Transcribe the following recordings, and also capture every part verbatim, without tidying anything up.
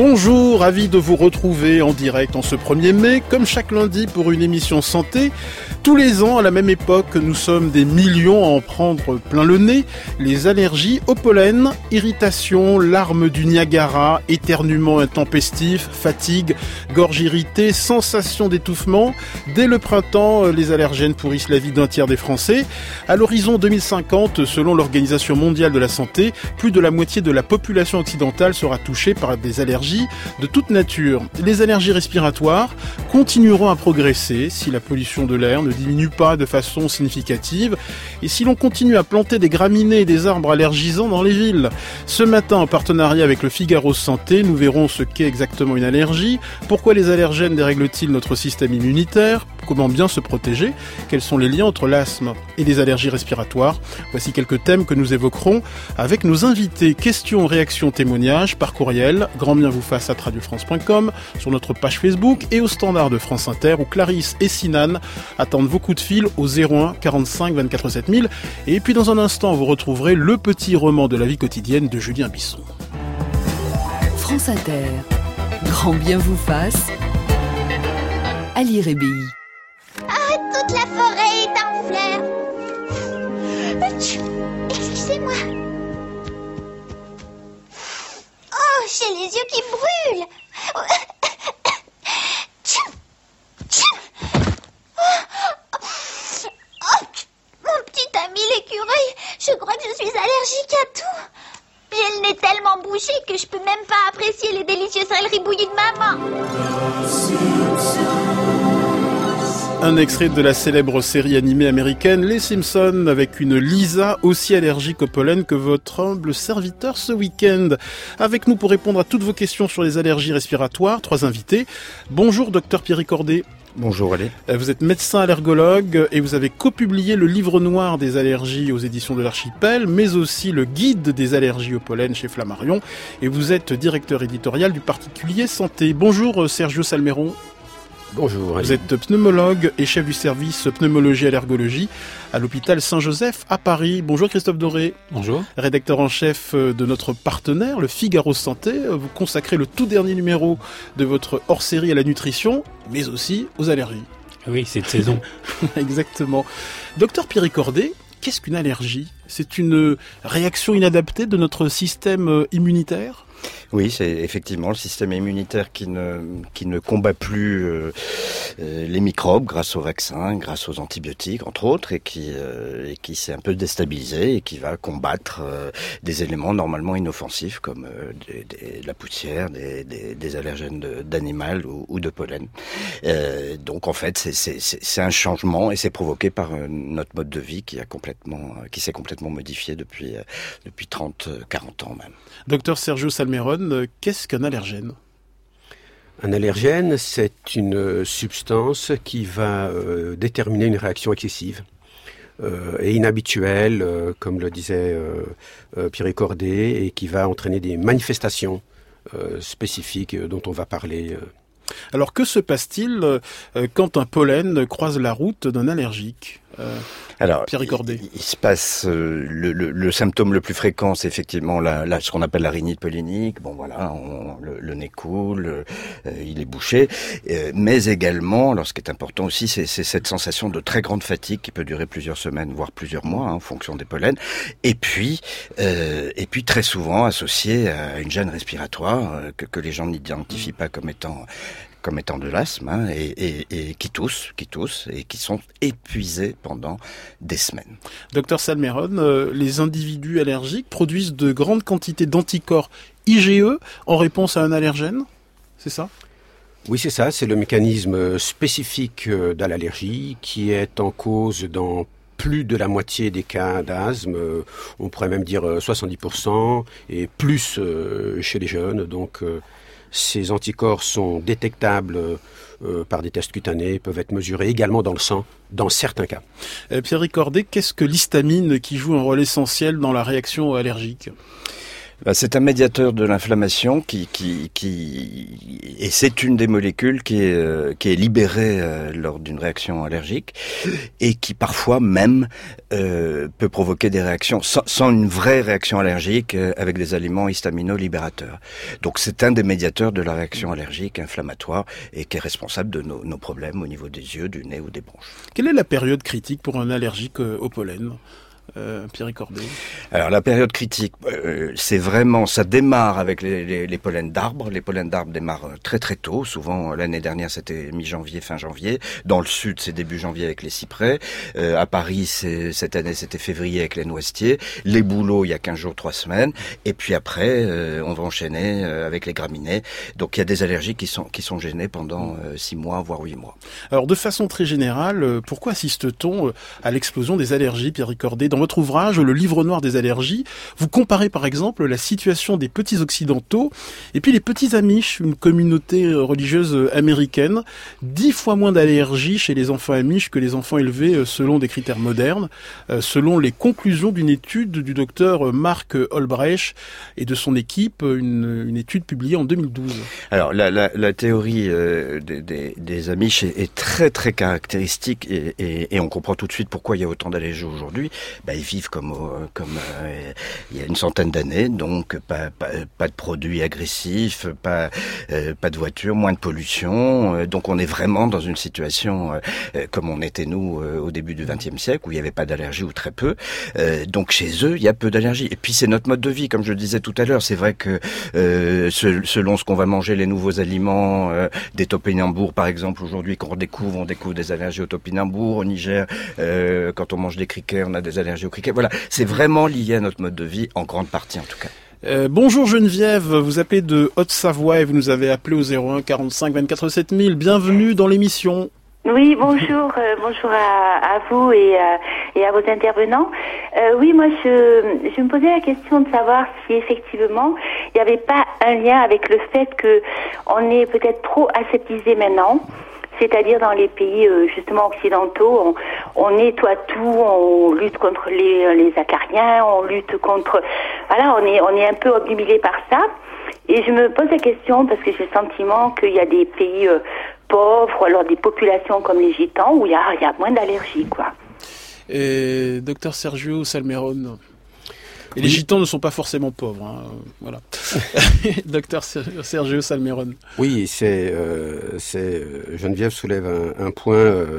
Bonjour, ravi de vous retrouver en direct en ce premier mai, comme chaque lundi pour une émission santé. Tous les ans, à la même époque, nous sommes des millions à en prendre plein le nez. Les allergies au pollen, irritation, larmes du Niagara, éternuement intempestif, fatigue, gorge irritée, sensation d'étouffement. Dès le printemps, les allergènes pourrissent la vie d'un tiers des Français. À l'horizon deux mille cinquante, selon l'Organisation mondiale de la santé, plus de la moitié de la population occidentale sera touchée par des allergies de toute nature. Les allergies respiratoires continueront à progresser si la pollution de l'air ne diminue pas de façon significative et si l'on continue à planter des graminées et des arbres allergisants dans les villes. Ce matin, en partenariat avec le Figaro Santé, nous verrons ce qu'est exactement une allergie, pourquoi les allergènes dérèglent-ils notre système immunitaire, comment bien se protéger, quels sont les liens entre l'asthme et les allergies respiratoires. Voici quelques thèmes que nous évoquerons avec nos invités. Questions, réactions, témoignages par courriel, grand bien vous fasse à radio france point com, sur notre page Facebook et au standard de France Inter où Clarisse et Sinan attendent vos coups de fil au zéro un quarante-cinq vingt-quatre sept mille. Et puis dans un instant, vous retrouverez le petit roman de la vie quotidienne de Julien Bisson. France Inter, grand bien vous fasse, Ali Rébi. Ah, toute la forêt est en fleurs. Excusez-moi. Oh, j'ai les yeux qui brûlent. Oh, mon petit ami l'écureuil, je crois que je suis allergique à tout. J'ai le nez tellement bouché que je peux même pas apprécier les délicieuses céleri bouillies de maman. Un extrait de la célèbre série animée américaine Les Simpsons avec une Lisa aussi allergique au pollen que votre humble serviteur ce week-end. Avec nous pour répondre à toutes vos questions sur les allergies respiratoires, trois invités. Bonjour docteur Pierre Cordet. Bonjour Ali. Vous êtes médecin allergologue et vous avez copublié le livre noir des allergies aux éditions de l'Archipel, mais aussi le guide des allergies au pollen chez Flammarion. Et vous êtes directeur éditorial du Particulier Santé. Bonjour Sergio Salmeron. Bonjour. Vous êtes pneumologue et chef du service pneumologie allergologie à l'hôpital Saint-Joseph à Paris. Bonjour Christophe Doré. Bonjour. Rédacteur en chef de notre partenaire, le Figaro Santé. Vous consacrez le tout dernier numéro de votre hors-série à la nutrition, mais aussi aux allergies. Oui, c'est de saison. Exactement. Docteur Pierre Cordet, qu'est-ce qu'une allergie ? C'est une réaction inadaptée de notre système immunitaire ? Oui, c'est effectivement le système immunitaire qui ne qui ne combat plus euh, euh, les microbes grâce aux vaccins, grâce aux antibiotiques entre autres, et qui euh, et qui s'est un peu déstabilisé et qui va combattre euh, des éléments normalement inoffensifs comme euh, des, des, de la poussière, des, des, des allergènes de, d'animal ou, ou de pollen. Euh, donc en fait, c'est, c'est c'est un changement et c'est provoqué par euh, notre mode de vie qui a complètement qui s'est complètement modifié depuis euh, depuis trente quarante ans même. Docteur Sergio Salmeron, qu'est-ce qu'un allergène ? Un allergène, c'est une substance qui va euh, déterminer une réaction excessive euh, et inhabituelle, euh, comme le disait euh, euh, Pierre Cordet, et qui va entraîner des manifestations euh, spécifiques euh, dont on va parler. Euh. Alors que se passe-t-il euh, quand un pollen croise la route d'un allergique ? Euh, Alors, Pierre Cordet. Il, il se passe euh, le, le, le symptôme le plus fréquent, c'est effectivement la, la, ce qu'on appelle la rhinite pollinique. Bon, voilà, on, le, le nez coule, euh, il est bouché, euh, mais également, alors ce qui est important aussi, c'est, c'est cette sensation de très grande fatigue qui peut durer plusieurs semaines, voire plusieurs mois, hein, en fonction des pollens. Et puis, euh, et puis très souvent associé à une gêne respiratoire euh, que, que les gens n'identifient pas comme étant comme étant de l'asthme, hein, et, et, et qui toussent, qui toussent, et qui sont épuisés pendant des semaines. Docteur Salmeron, euh, les individus allergiques produisent de grandes quantités d'anticorps I G E en réponse à un allergène, c'est ça ? Oui, c'est ça, c'est le mécanisme spécifique de l'allergie qui est en cause dans plus de la moitié des cas d'asthme, on pourrait même dire soixante-dix pour cent, et plus chez les jeunes, donc ces anticorps sont détectables euh, par des tests cutanés, peuvent être mesurés également dans le sang, dans certains cas. Euh, Pierre Cordet, qu'est-ce que l'histamine qui joue un rôle essentiel dans la réaction allergique ? Bah, c'est un médiateur de l'inflammation qui, qui, qui, et c'est une des molécules qui est, euh, qui est libérée euh, lors d'une réaction allergique et qui parfois même euh, peut provoquer des réactions sans, sans une vraie réaction allergique euh, avec des aliments histaminolibérateurs. Donc c'est un des médiateurs de la réaction allergique inflammatoire et qui est responsable de nos, nos problèmes au niveau des yeux, du nez ou des bronches. Quelle est la période critique pour un allergique euh, au pollen ? Euh, Pierre Corday. Alors la période critique, euh, c'est vraiment, ça démarre avec les, les, les pollens d'arbres. Les pollens d'arbres démarrent très très tôt. Souvent l'année dernière c'était mi-janvier, fin janvier. Dans le sud c'est début janvier avec les cyprès. Euh, à Paris c'est, cette année c'était février avec les noisetiers. Les bouleaux il y a quinze jours, trois semaines. Et puis après euh, on va enchaîner euh, avec les graminées. Donc il y a des allergies qui sont qui sont gênées pendant euh, six mois voire huit mois. Alors de façon très générale, euh, pourquoi assiste-t-on euh, à l'explosion des allergies, Pierre Corday ? Dans votre ouvrage, le livre noir des allergies, vous comparez par exemple la situation des petits occidentaux et puis les petits Amish, une communauté religieuse américaine, dix fois moins d'allergies chez les enfants Amish que les enfants élevés selon des critères modernes, selon les conclusions d'une étude du docteur Mark Olbrecht et de son équipe, une, une étude publiée en deux mille douze. Alors la, la, la théorie euh, des, des, des Amish est, est très très caractéristique et, et, et on comprend tout de suite pourquoi il y a autant d'allergies aujourd'hui. Bah, ils vivent comme comme euh, il y a une centaine d'années, donc pas pas, pas de produits agressifs, pas euh, pas de voitures, moins de pollution. Euh, donc on est vraiment dans une situation euh, comme on était nous euh, au début du vingtième siècle où il n'y avait pas d'allergie ou très peu. Euh, donc chez eux il y a peu d'allergies. Et puis c'est notre mode de vie, comme je le disais tout à l'heure. C'est vrai que euh, selon ce qu'on va manger, les nouveaux aliments, euh, des topinambours par exemple aujourd'hui qu'on découvre, on découvre des allergies aux topinambours. Au Niger, euh, quand on mange des criquets, on a des allergies aux criquets. Voilà, c'est vraiment lié à notre mode de vie, en grande partie en tout cas. Euh, bonjour Geneviève, vous appelez de Haute-Savoie et vous nous avez appelé au zéro un quarante-cinq vingt-quatre sept mille. Bienvenue dans l'émission. Oui, bonjour, euh, bonjour à, à vous et, euh, et à vos intervenants. Euh, oui, moi je, je me posais la question de savoir si effectivement il n'y avait pas un lien avec le fait que on est peut-être trop aseptisé maintenant. C'est-à-dire dans les pays euh, justement occidentaux, on, on nettoie tout, on lutte contre les, les acariens, on lutte contre... Voilà, on est, on est un peu obnubilé par ça. Et je me pose la question parce que j'ai le sentiment qu'il y a des pays euh, pauvres ou alors des populations comme les Gitans où il y a, il y a moins d'allergies, quoi. Et docteur Sergio Salmeron. Et oui. Les Gitans ne sont pas forcément pauvres, hein. Voilà. Docteur Sergio Salmeron. Oui, c'est, euh, c'est Geneviève soulève un, un point euh,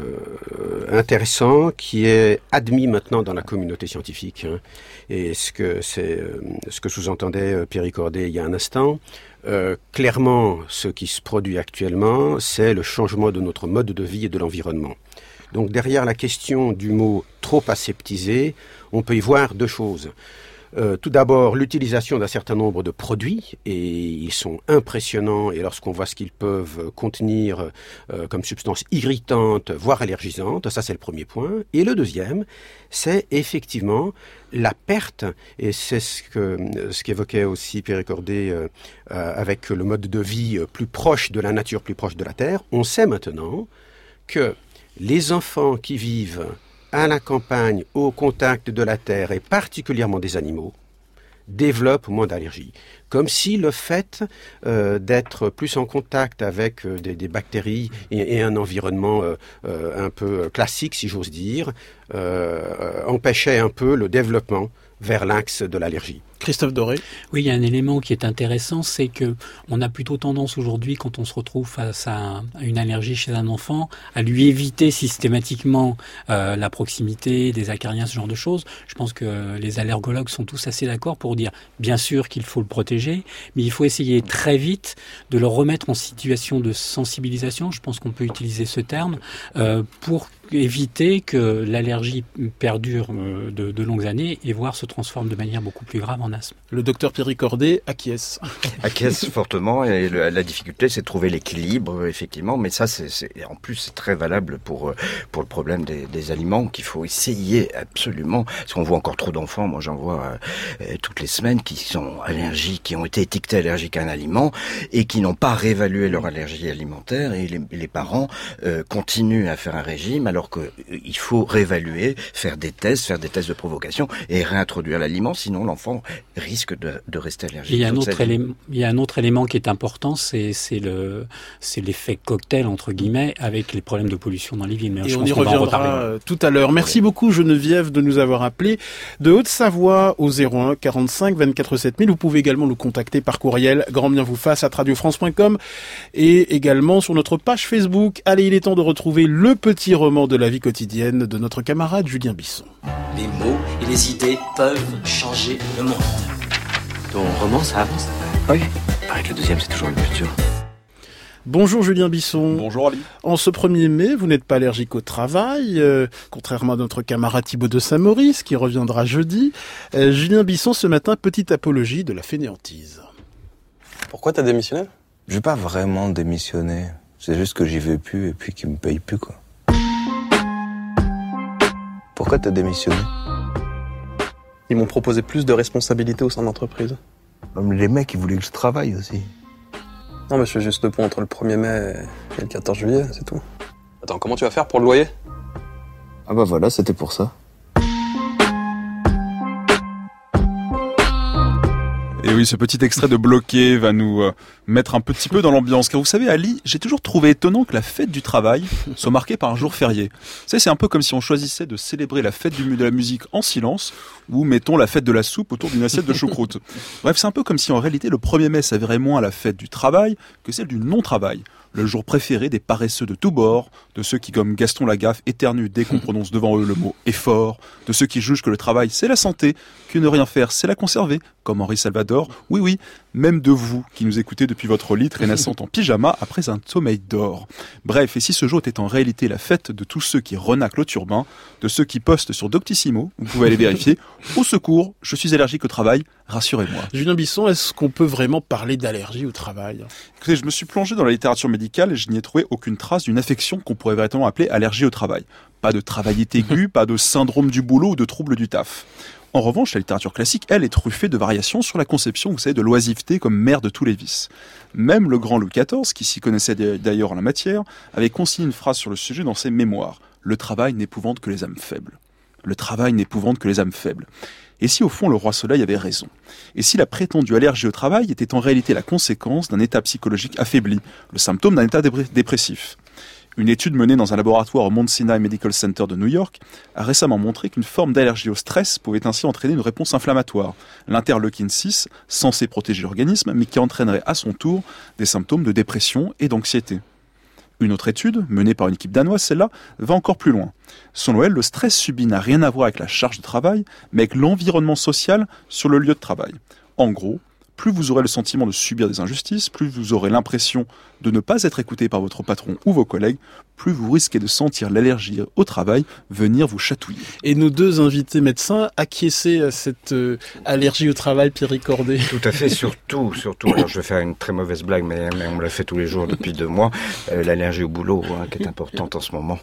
intéressant qui est admis maintenant dans la communauté scientifique. Hein. Et ce que c'est, euh, ce que sous-entendait Pierre Corday il y a un instant. Euh, clairement, ce qui se produit actuellement, c'est le changement de notre mode de vie et de l'environnement. Donc derrière la question du mot trop aseptisé, on peut y voir deux choses. Euh, tout d'abord, l'utilisation d'un certain nombre de produits, et ils sont impressionnants, et lorsqu'on voit ce qu'ils peuvent contenir euh, comme substances irritantes, voire allergisantes, ça c'est le premier point. Et le deuxième, c'est effectivement la perte, et c'est ce que ce qu'évoquait aussi Pierre Corday euh, euh, avec le mode de vie plus proche de la nature, plus proche de la Terre. On sait maintenant que les enfants qui vivent à la campagne, au contact de la terre et particulièrement des animaux, développent moins d'allergies. Comme si le fait euh, d'être plus en contact avec euh, des, des bactéries et, et un environnement euh, euh, un peu classique, si j'ose dire, euh, empêchait un peu le développement vers l'axe de l'allergie. Christophe Doré. Oui, il y a un élément qui est intéressant, c'est que on a plutôt tendance aujourd'hui, quand on se retrouve face à une allergie chez un enfant, à lui éviter systématiquement euh, la proximité des acariens, ce genre de choses. Je pense que les allergologues sont tous assez d'accord pour dire, bien sûr qu'il faut le protéger, mais il faut essayer très vite de le remettre en situation de sensibilisation, je pense qu'on peut utiliser ce terme, euh, pour éviter que l'allergie perdure de, de longues années et voire se transforme de manière beaucoup plus grave en asthme. Le docteur Pierre Corday acquiesce. Acquiesce fortement, et le, la difficulté c'est de trouver l'équilibre, effectivement, mais ça c'est, c'est en plus c'est très valable pour pour le problème des, des aliments qu'il faut essayer absolument, parce qu'on voit encore trop d'enfants, moi j'en vois euh, toutes les semaines qui sont allergiques, qui ont été étiquetés allergiques à un aliment et qui n'ont pas réévalué leur allergie alimentaire, et les, les parents euh, continuent à faire un régime alors qu'il faut réévaluer, faire des tests, faire des tests de provocation et réintroduire l'aliment, sinon l'enfant risque de, de rester allergique. Il y a un toute autre sa vie. élément, il y a un autre élément qui est important, c'est, c'est le, c'est l'effet cocktail, entre guillemets, avec les problèmes de pollution dans les villes. Mais Et je on pense y qu'on va en reviendra reparler. euh, tout à l'heure. Merci beaucoup Geneviève de nous avoir appelés de Haute-Savoie au zéro un quarante-cinq vingt-quatre sept mille. Vous pouvez également nous contacter par courriel grand bien vous fasse arobase radio france point com et également sur notre page Facebook. Allez, il est temps de retrouver le petit roman de la vie quotidienne de notre camarade Julien Bisson. Les mots et les idées peuvent changer le monde. Ton roman, ça avance? Oui, paraît que le deuxième, c'est toujours le plus dur. Bonjour Julien Bisson. Bonjour Ali. En ce premier mai, vous n'êtes pas allergique au travail, euh, contrairement à notre camarade Thibaut de Saint-Maurice qui reviendra jeudi. Euh, Julien Bisson, ce matin, petite apologie de la fainéantise. Pourquoi t'as démissionné? Je vais pas vraiment démissionner. C'est juste que j'y vais plus et puis qu'ils me payent plus, quoi. Pourquoi t'as démissionné? Ils m'ont proposé plus de responsabilités au sein de l'entreprise. Comme les mecs, ils voulaient que je travaille aussi. Non mais je fais juste le pont entre le premier mai et le quatorze juillet, c'est tout. Attends, comment tu vas faire pour le loyer? Ah bah voilà, c'était pour ça. Et oui, ce petit extrait de Bloqué va nous euh, mettre un petit peu dans l'ambiance. Car vous savez, Ali, j'ai toujours trouvé étonnant que la fête du travail soit marquée par un jour férié. Vous savez, c'est un peu comme si on choisissait de célébrer la fête du, de la musique en silence ou, mettons, la fête de la soupe autour d'une assiette de choucroute. Bref, c'est un peu comme si en réalité le premier mai s'avérait moins la fête du travail que celle du non-travail. Le jour préféré des paresseux de tous bords, de ceux qui, comme Gaston Lagaffe, éternuent dès qu'on prononce devant eux le mot « effort », de ceux qui jugent que le travail c'est la santé, que ne rien faire c'est la conserver, comme Henri Salvador, oui oui, même de vous qui nous écoutez depuis votre lit traînassant en pyjama après un sommeil d'or. Bref, et si ce jour était en réalité la fête de tous ceux qui renaclent au turbin, de ceux qui postent sur Doctissimo, vous pouvez aller vérifier, au secours, je suis allergique au travail, rassurez-moi. Julien Bisson, est-ce qu'on peut vraiment parler d'allergie au travail? Écoutez, je me suis plongé dans la littérature médicale et je n'y ai trouvé aucune trace d'une affection qu'on pourrait véritablement appeler allergie au travail. Pas de travaillite aiguë, pas de syndrome du boulot ou de trouble du taf. En revanche, la littérature classique, elle, est truffée de variations sur la conception, vous savez, de l'oisiveté comme mère de tous les vices. Même le grand Louis quatorze, qui s'y connaissait d'ailleurs en la matière, avait consigné une phrase sur le sujet dans ses mémoires. Le travail n'épouvante que les âmes faibles. Le travail n'épouvante que les âmes faibles. Et si au fond le roi Soleil avait raison? Et si la prétendue allergie au travail était en réalité la conséquence d'un état psychologique affaibli, le symptôme d'un état dépressif? Une étude menée dans un laboratoire au Mount Sinai Medical Center de New York a récemment montré qu'une forme d'allergie au stress pouvait ainsi entraîner une réponse inflammatoire, l'interleukine six, censée protéger l'organisme, mais qui entraînerait à son tour des symptômes de dépression et d'anxiété. Une autre étude, menée par une équipe danoise, celle-là, va encore plus loin. Selon elle, le stress subi n'a rien à voir avec la charge de travail, mais avec l'environnement social sur le lieu de travail. En gros, plus vous aurez le sentiment de subir des injustices, plus vous aurez l'impression de ne pas être écouté par votre patron ou vos collègues, plus vous risquez de sentir l'allergie au travail venir vous chatouiller. Et nos deux invités médecins acquiesçaient à cette euh, allergie au travail, Pierre Ricordet. Tout à fait, surtout, surtout. Alors je vais faire une très mauvaise blague, mais, mais on me l'a fait tous les jours depuis deux mois. Euh, l'allergie au boulot, hein, qui est importante en ce moment.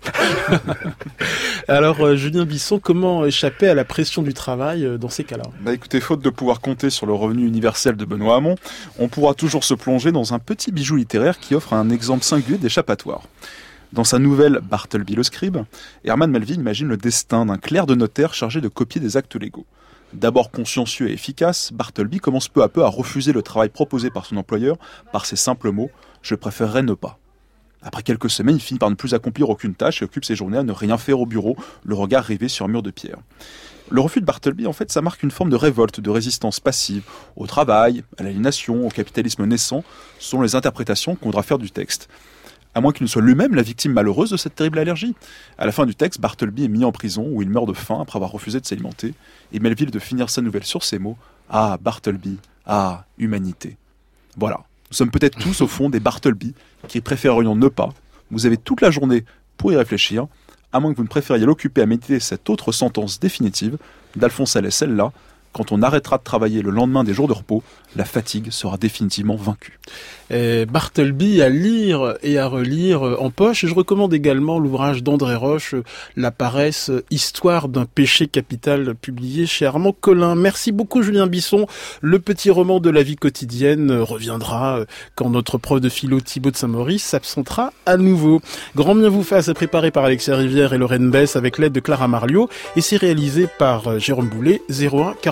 Alors, euh, Julien Bisson, comment échapper à la pression du travail euh, dans ces cas-là? Bah écoutez, faute de pouvoir compter sur le revenu universel de Benoît Hamon, on pourra toujours se plonger dans un petit bijou littéraire qui offre un exemple singulier d'échappatoire. Dans sa nouvelle Bartleby le scribe, Herman Melville imagine le destin d'un clerc de notaire chargé de copier des actes légaux. D'abord consciencieux et efficace, Bartleby commence peu à peu à refuser le travail proposé par son employeur par ces simples mots « je préférerais ne pas ». Après quelques semaines, il finit par ne plus accomplir aucune tâche et occupe ses journées à ne rien faire au bureau, le regard rivé sur un mur de pierre. Le refus de Bartleby, en fait, ça marque une forme de révolte, de résistance passive au travail, à l'aliénation, au capitalisme naissant, selon les interprétations qu'on voudra faire du texte. À moins qu'il ne soit lui-même la victime malheureuse de cette terrible allergie. À la fin du texte, Bartleby est mis en prison où il meurt de faim après avoir refusé de s'alimenter, et Melville de finir sa nouvelle sur ces mots « Ah, Bartleby, ah, humanité ». Voilà, nous sommes peut-être tous au fond des Bartleby qui préférerions ne pas. Vous avez toute la journée pour y réfléchir, à moins que vous ne préfériez l'occuper à méditer cette autre sentence définitive d'Alphonse Allais, celle-là: quand on arrêtera de travailler le lendemain des jours de repos, la fatigue sera définitivement vaincue. Et Bartleby à lire et à relire en poche. Et je recommande également l'ouvrage d'André Roche, La paresse, histoire d'un péché capital, publié chez Armand Collin. Merci beaucoup Julien Bisson. Le petit roman de la vie quotidienne reviendra quand notre prof de philo Thibaut de Saint-Maurice s'absentera à nouveau. Grand bien vous fasse, préparé par Alexia Rivière et Lorraine Bess avec l'aide de Clara Marliot. Et c'est réalisé par Jérôme Boulet, zéro un quarante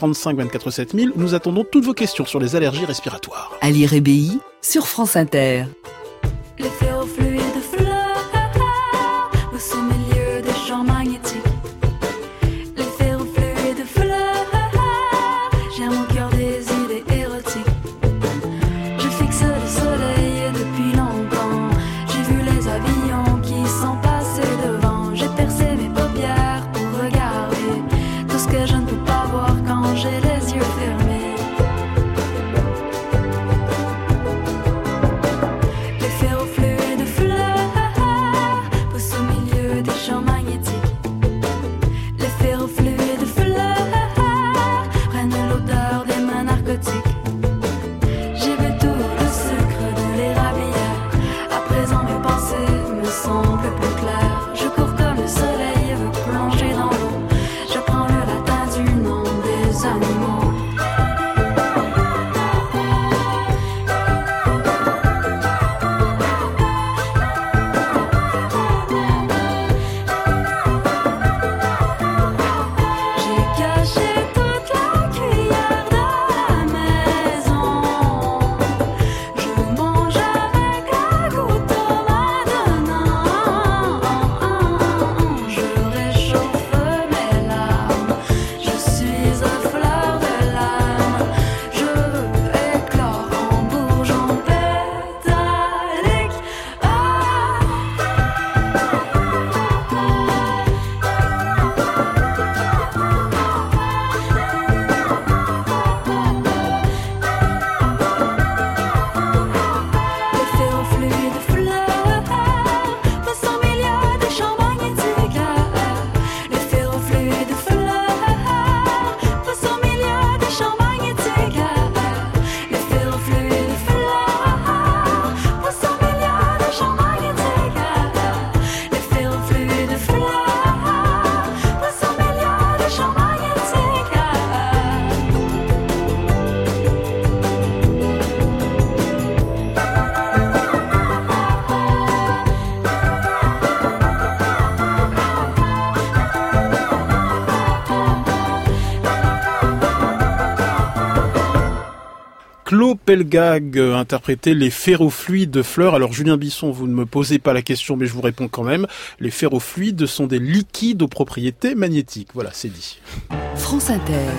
quarante-cinq vingt-quatre sept mille. Nous attendons toutes vos questions sur les allergies respiratoires. Ali Rébéi sur France Inter. Les ferrofluides fleurs au son milieu des champs magnétiques. Les ferrofluides fleurs, j'ai mon cœur des idées érotiques. Je fixe le soleil depuis longtemps. J'ai vu les avions qui sont passés devant. J'ai percé mes paupières pour regarder tout ce que je ne peux pas voir quand j'ai les yeux fermés. Claude Pelgag interprétait les ferrofluides de fleurs. Alors Julien Bisson, vous ne me posez pas la question, mais je vous réponds quand même. Les ferrofluides sont des liquides aux propriétés magnétiques. Voilà, c'est dit. France Inter.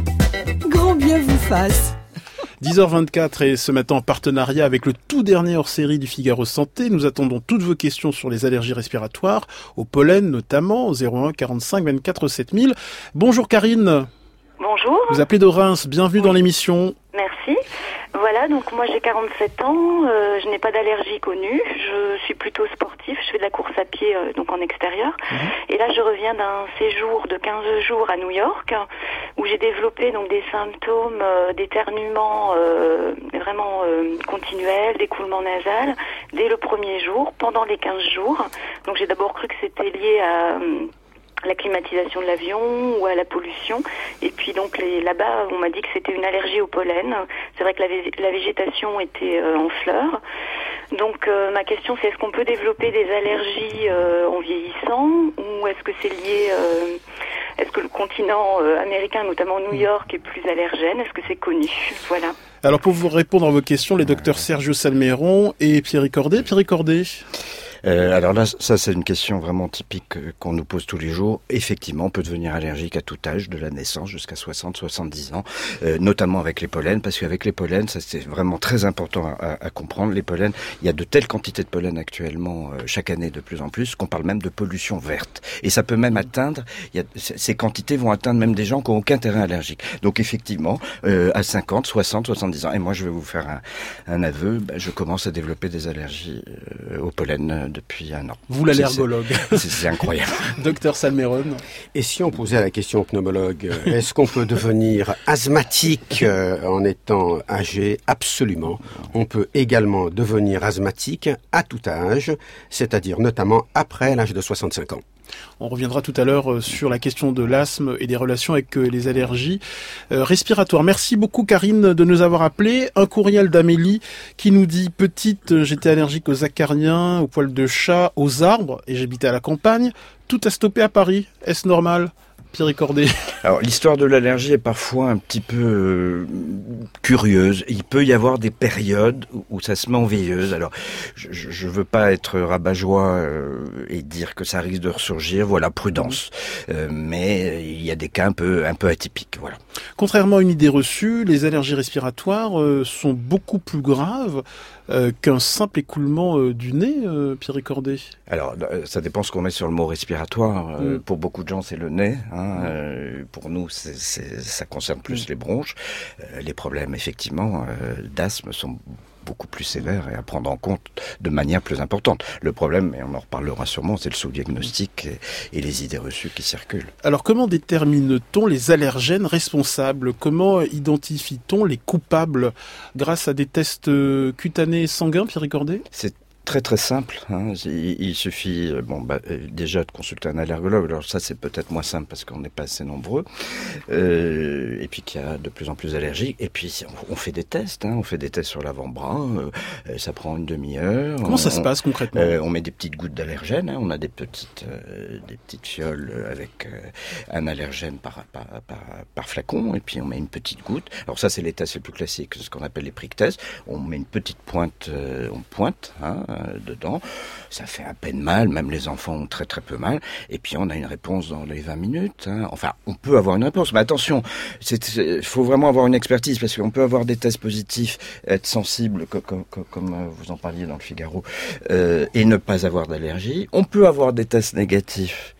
Grand bien vous fasse. dix heures vingt-quatre et ce matin en partenariat avec le tout dernier hors-série du Figaro Santé, nous attendons toutes vos questions sur les allergies respiratoires, au pollen notamment, au zéro un quarante-cinq vingt-quatre sept mille. Bonjour Karine. Bonjour. Vous appelez de Reims, bienvenue dans l'émission. Merci. Voilà, donc moi j'ai quarante-sept ans, euh, je n'ai pas d'allergie connue, je suis plutôt sportif, je fais de la course à pied euh, donc en extérieur. Mmh. Et là je reviens d'un séjour de quinze jours à New York où j'ai développé donc des symptômes euh, d'éternuement euh, vraiment euh, continuels, d'écoulement nasal dès le premier jour, pendant les quinze jours. Donc j'ai d'abord cru que c'était lié à euh, la climatisation de l'avion ou à la pollution. Et puis donc les, là-bas, on m'a dit que c'était une allergie au pollen. C'est vrai que la, vé- la végétation était euh, en fleurs. Donc euh, ma question c'est, est-ce qu'on peut développer des allergies euh, en vieillissant ou est-ce que c'est lié... Euh, est-ce que le continent euh, américain, notamment New York, est plus allergène? Est-ce que c'est connu? Voilà. Alors pour vous répondre à vos questions, les docteurs Sergio Salmeron et Pierre Cordet. Pierre Cordet. Euh, alors là, ça c'est une question vraiment typique euh, qu'on nous pose tous les jours. Effectivement, on peut devenir allergique à tout âge, de la naissance jusqu'à soixante, soixante-dix ans, euh, notamment avec les pollens, parce qu'avec les pollens, ça c'est vraiment très important à, à, à comprendre. Les pollens, il y a de telles quantités de pollen actuellement, euh, chaque année de plus en plus, qu'on parle même de pollution verte. Et ça peut même atteindre, il y a, ces quantités vont atteindre même des gens qui n'ont aucun terrain allergique. Donc effectivement, euh, à cinquante, soixante, soixante-dix ans, et moi je vais vous faire un, un aveu, ben, je commence à développer des allergies euh, au pollen euh, depuis un an. Vous l'allergologue. C'est, c'est, c'est incroyable. Docteur Salmeron. Et si on posait la question au pneumologue, est-ce qu'on peut devenir asthmatique euh, en étant âgé? Absolument. On peut également devenir asthmatique à tout âge, c'est-à-dire notamment après l'âge de soixante-cinq ans. On reviendra tout à l'heure sur la question de l'asthme et des relations avec les allergies euh, respiratoires. Merci beaucoup Karine de nous avoir appelés. Un courriel d'Amélie qui nous dit « Petite, j'étais allergique aux acariens, aux poils de chat, aux arbres et j'habitais à la campagne. Tout a stoppé à Paris. Est-ce normal ?» Pierre Cordet? Alors, l'histoire de l'allergie est parfois un petit peu euh, curieuse. Il peut y avoir des périodes où, où ça se met en veilleuse. Alors, je ne veux pas être rabat-joie euh, et dire que ça risque de ressurgir. Voilà, prudence. Euh, mais il y a des cas un peu, un peu atypiques. Voilà. Contrairement à une idée reçue, les allergies respiratoires euh, sont beaucoup plus graves euh, qu'un simple écoulement euh, du nez, euh, Pierre Cordet. Alors, ça dépend ce qu'on met sur le mot respiratoire. Euh, mm. Pour beaucoup de gens, c'est le nez. Hein. Euh, pour nous, c'est, c'est, ça concerne plus mm. les bronches. Euh, les problèmes, effectivement, euh, d'asthme sont beaucoup plus sévères et à prendre en compte de manière plus importante. Le problème, et on en reparlera sûrement, c'est le sous-diagnostic et, et les idées reçues qui circulent. Alors, comment détermine-t-on les allergènes responsables? Comment identifie-t-on les coupables? Grâce à des tests cutanés sanguins, Pierre Cordet? C'est très très simple. Hein. Il, il suffit bon, bah, déjà de consulter un allergologue. Alors ça, c'est peut-être moins simple parce qu'on n'est pas assez nombreux. Euh, et puis qu'il y a de plus en plus d'allergies. Et puis on, on fait des tests. Hein. On fait des tests sur l'avant-bras. Euh, ça prend une demi-heure. Comment on, ça se passe concrètement? euh, On met des petites gouttes d'allergène. Hein. On a des petites, euh, des petites fioles avec euh, un allergène par, par, par, par flacon. Et puis on met une petite goutte. Alors ça, c'est les tests les plus classiques, ce qu'on appelle les prick tests. On met une petite pointe, euh, on pointe, hein, dedans, ça fait à peine mal, même les enfants ont très très peu mal, et puis on a une réponse dans les vingt minutes, hein. Enfin, on peut avoir une réponse, mais attention, il faut vraiment avoir une expertise, parce qu'on peut avoir des tests positifs, être sensible, comme, comme, comme vous en parliez dans le Figaro, euh, et ne pas avoir d'allergie. On peut avoir des tests négatifs,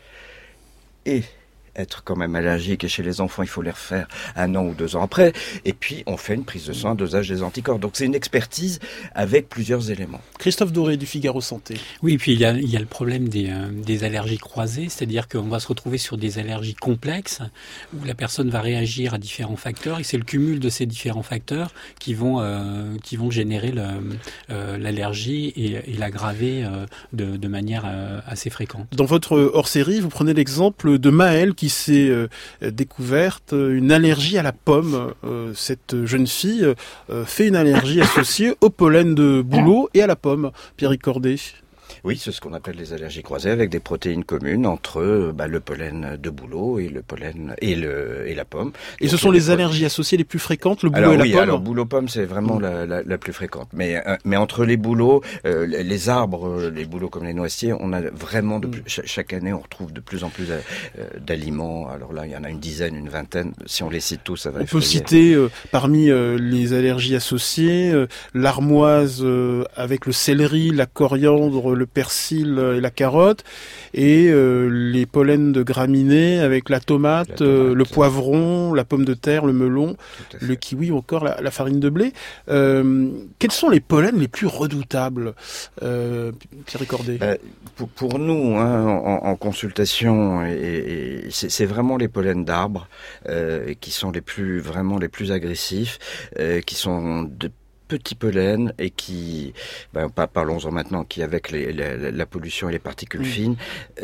et être quand même allergique, et chez les enfants, il faut les refaire un an ou deux ans après. Et puis, on fait une prise de sang, un dosage des anticorps. Donc, c'est une expertise avec plusieurs éléments. Christophe Doré du Figaro Santé. Oui, et puis il y a, il y a le problème des, euh, des allergies croisées, c'est-à-dire qu'on va se retrouver sur des allergies complexes, où la personne va réagir à différents facteurs, et c'est le cumul de ces différents facteurs qui vont, euh, qui vont générer le, euh, l'allergie et, et l'aggraver euh, de, de manière euh, assez fréquente. Dans votre hors-série, vous prenez l'exemple de Maëlle, qui s'est euh, découverte une allergie à la pomme. Euh, cette jeune fille euh, fait une allergie associée au pollen de bouleau et à la pomme. Pierre Cordet. Oui, c'est ce qu'on appelle les allergies croisées, avec des protéines communes entre bah, le pollen de bouleau et le pollen et le et la pomme. Et, et ce sont les allergies associées les plus fréquentes, le bouleau alors, et la oui, pomme. Alors bouleau-pomme, c'est vraiment mmh. la, la, la plus fréquente. Mais euh, mais entre les bouleaux, euh, les arbres, les bouleaux comme les noisetiers, on a vraiment de plus, mmh. chaque, chaque année on retrouve de plus en plus euh, d'aliments. Alors là, il y en a une dizaine, une vingtaine. Si on les cite tous, ça va. On effrayer. peut citer euh, parmi euh, les allergies associées euh, l'armoise euh, avec le céleri, la coriandre, le persil et la carotte, et euh, les pollens de graminées avec la tomate, la tomate euh, le poivron, la pomme de terre, le melon, le kiwi ou encore la, la farine de blé. Euh, quels sont les pollens les plus redoutables, euh, Pierre Cordet? euh, pour, pour nous, hein, en, en consultation, et, et c'est, c'est vraiment les pollens d'arbres euh, qui sont les plus vraiment les plus agressifs, euh, qui sont de petits pollens et qui, ben, parlons-en maintenant, qui avec les, la, la pollution et les particules mmh. fines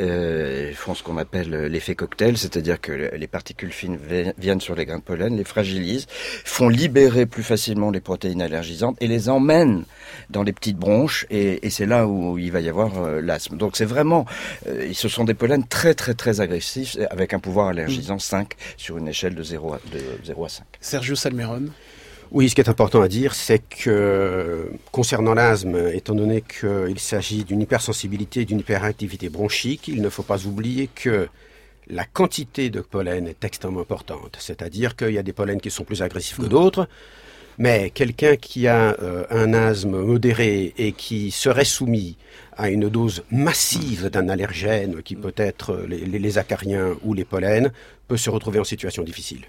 euh, font ce qu'on appelle l'effet cocktail, c'est-à-dire que les particules fines viennent sur les grains de pollen, les fragilisent, font libérer plus facilement les protéines allergisantes et les emmènent dans les petites bronches, et, et c'est là où il va y avoir euh, l'asthme. Donc c'est vraiment, euh, ce sont des pollens très très très agressifs avec un pouvoir allergisant mmh. cinq sur une échelle de zéro à, de zéro à cinq. Sergio Salmeron. Oui, ce qui est important à dire, c'est que concernant l'asthme, étant donné qu'il s'agit d'une hypersensibilité, d'une hyperactivité bronchique, il ne faut pas oublier que la quantité de pollen est extrêmement importante. C'est-à-dire qu'il y a des pollens qui sont plus agressifs que d'autres, mais quelqu'un qui a euh, un asthme modéré et qui serait soumis à une dose massive d'un allergène, qui peut être les, les acariens ou les pollens, peut se retrouver en situation difficile.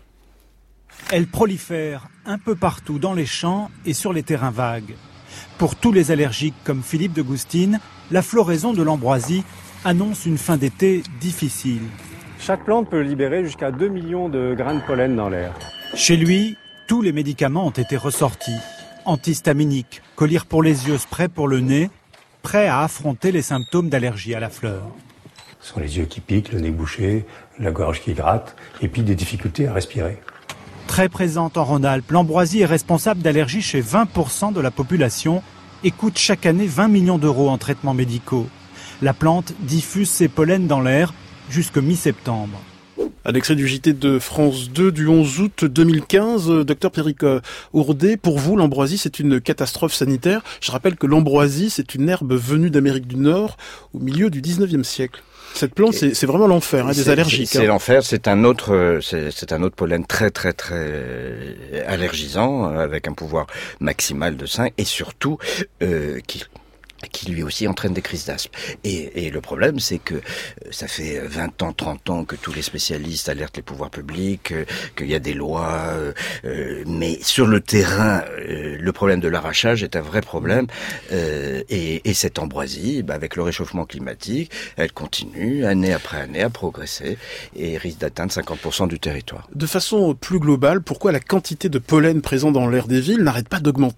Elle prolifère un peu partout dans les champs et sur les terrains vagues. Pour tous les allergiques comme Philippe de Goustine, la floraison de l'ambroisie annonce une fin d'été difficile. Chaque plante peut libérer jusqu'à deux millions de grains de pollen dans l'air. Chez lui, tous les médicaments ont été ressortis. Antihistaminiques, collyre pour les yeux, spray pour le nez, prêt à affronter les symptômes d'allergie à la fleur. Ce sont les yeux qui piquent, le nez bouché, la gorge qui gratte, et puis des difficultés à respirer. Très présente en Rhône-Alpes, l'ambroisie est responsable d'allergies chez vingt pour cent de la population et coûte chaque année vingt millions d'euros en traitements médicaux. La plante diffuse ses pollens dans l'air jusqu'à mi-septembre. Un extrait du J T de France deux du onze août deux mille quinze. Docteur Pierrick Ourdet, pour vous, l'ambroisie, c'est une catastrophe sanitaire. Je rappelle que l'ambroisie, c'est une herbe venue d'Amérique du Nord au milieu du dix-neuvième siècle. Cette plante, c'est, c'est vraiment l'enfer, hein, des c'est, allergiques. C'est, hein. c'est l'enfer. C'est un autre, c'est, c'est un autre pollen très, très, très allergisant, avec un pouvoir maximal de cinq, et surtout euh, qui qui lui aussi entraîne des crises d'asthme. Et, et le problème, c'est que ça fait vingt ans, trente ans que tous les spécialistes alertent les pouvoirs publics, euh, qu'il y a des lois, euh, euh, mais sur le terrain, euh, le problème de l'arrachage est un vrai problème. Euh, et, et cette ambroisie, bah, avec le réchauffement climatique, elle continue, année après année, à progresser et risque d'atteindre cinquante pour cent du territoire. De façon plus globale, pourquoi la quantité de pollen présent dans l'air des villes n'arrête pas d'augmenter ?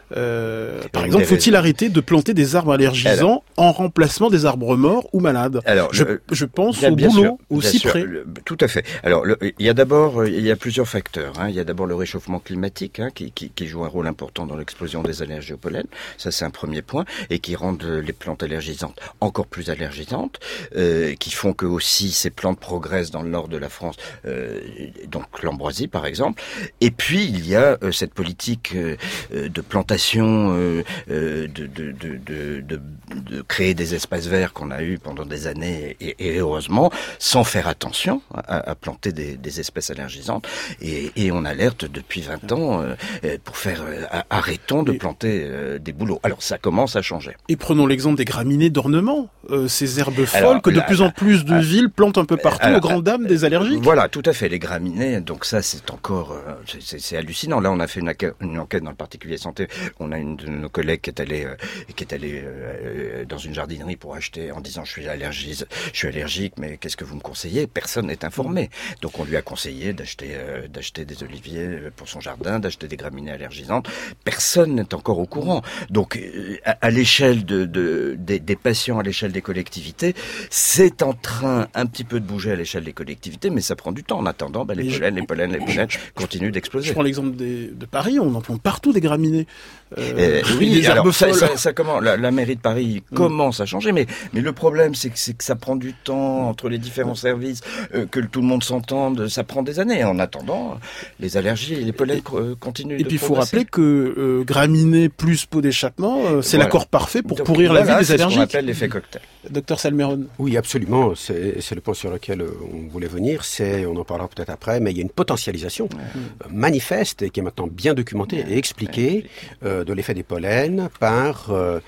Euh, par exemple, faut-il arrêter de planter des arbres allergisants alors, en remplacement des arbres morts ou malades? Alors, je, euh, je pense bien, au bien boulot, sûr, au cyprès. Le, tout à fait. Alors, le, il y a d'abord, il y a plusieurs facteurs. Hein. Il y a d'abord le réchauffement climatique hein, qui, qui, qui joue un rôle important dans l'explosion des allergies au pollen. Ça, c'est un premier point, et qui rendent les plantes allergisantes encore plus allergisantes, euh, qui font que aussi ces plantes progressent dans le nord de la France, euh, donc l'ambroisie par exemple. Et puis il y a euh, cette politique euh, de plantation Euh, euh, de, de, de, de, de, de créer des espaces verts qu'on a eu pendant des années et, et heureusement sans faire attention à, à planter des, des espèces allergisantes et, et on alerte depuis vingt ans euh, pour faire euh, arrêtons de planter euh, des bouleaux. Alors ça commence à changer. Et prenons l'exemple des graminées d'ornement, euh, ces herbes folles alors, que de là, plus en plus de là, villes plantent un peu partout alors, aux grandes dames des allergiques. Voilà, tout à fait, les graminées, donc ça c'est encore euh, c'est, c'est, c'est hallucinant. Là on a fait une, une enquête dans le particulier santé. On a une de nos collègues qui est allée, euh, qui est allée euh, dans une jardinerie pour acheter en disant je suis allergique, je suis allergique, mais qu'est-ce que vous me conseillez? Personne n'est informé. Donc on lui a conseillé d'acheter, euh, d'acheter des oliviers pour son jardin, d'acheter des graminées allergisantes. Personne n'est encore au courant. Donc euh, à, à l'échelle de, de des, des patients, à l'échelle des collectivités, c'est en train un petit peu de bouger à l'échelle des collectivités, mais ça prend du temps. En attendant, bah, les, pollens, je... les pollens, les pollens continuent d'exploser. Je prends l'exemple des, de Paris, on en plante partout des graminées. Euh, oui, alors ça, ça, ça comment la, la mairie de Paris mmh. commence à changer, mais mais le problème c'est que c'est que ça prend du temps entre les différents services, euh, que tout le monde s'entende, ça prend des années. En attendant, les allergies et les pollens euh, continuent. Et de puis il faut progresser. rappeler que euh, graminées plus pot d'échappement, euh, c'est voilà. l'accord parfait pour Donc, pourrir voilà, la vie des c'est allergiques. Ce qu'on appelle l'effet cocktail. Docteur Salmeron. Oui, absolument. C'est, c'est le point sur lequel on voulait venir. C'est, on en parlera peut-être après, mais il y a une potentialisation ouais. manifeste et qui est maintenant bien documentée ouais. et expliquée ouais. euh, de l'effet des pollens par euh,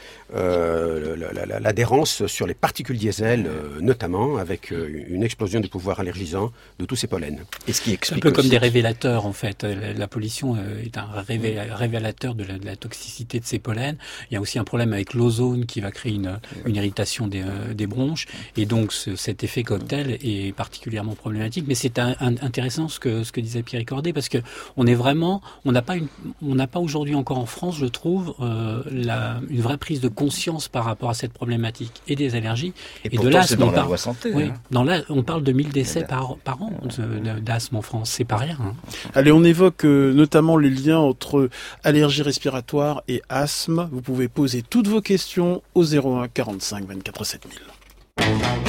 euh, la, la, l'adhérence sur les particules diesel, euh, notamment avec euh, une explosion du pouvoir allergisant de tous ces pollens. Et ce qui explique c'est un peu comme des révélateurs en fait. La, la pollution euh, est un révé, révélateur de la, de la toxicité de ces pollens. Il y a aussi un problème avec l'ozone qui va créer une, une irritation des, euh, des bronches et donc ce, cet effet cocktail est particulièrement problématique. Mais c'est un, un, intéressant ce que ce que disait Pierrick Ourdet parce que on est vraiment, on n'a pas une, on n'a pas aujourd'hui encore en France, je trouve, euh, la, une vraie prise de conscience par rapport à cette problématique et des allergies et, et pourtant, de l'asthme. C'est dans on la parle, loi santé. Oui, hein. dans la, on parle de mille décès par, par an de, d'asthme en France, c'est pas rien. Hein. Allez, on évoque euh, notamment les liens entre allergie respiratoire et asthme. Vous pouvez poser toutes vos questions au zéro un quarante-cinq vingt-quatre sept mille.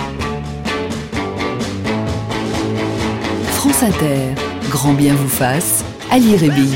France Inter, grand bien vous fasse, Ali Rébi.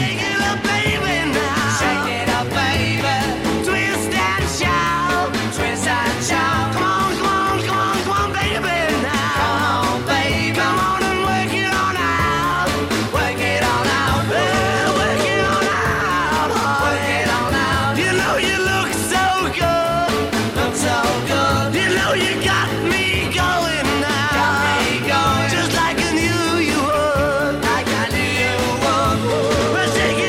Just like I knew you would, like I knew you would. We're taking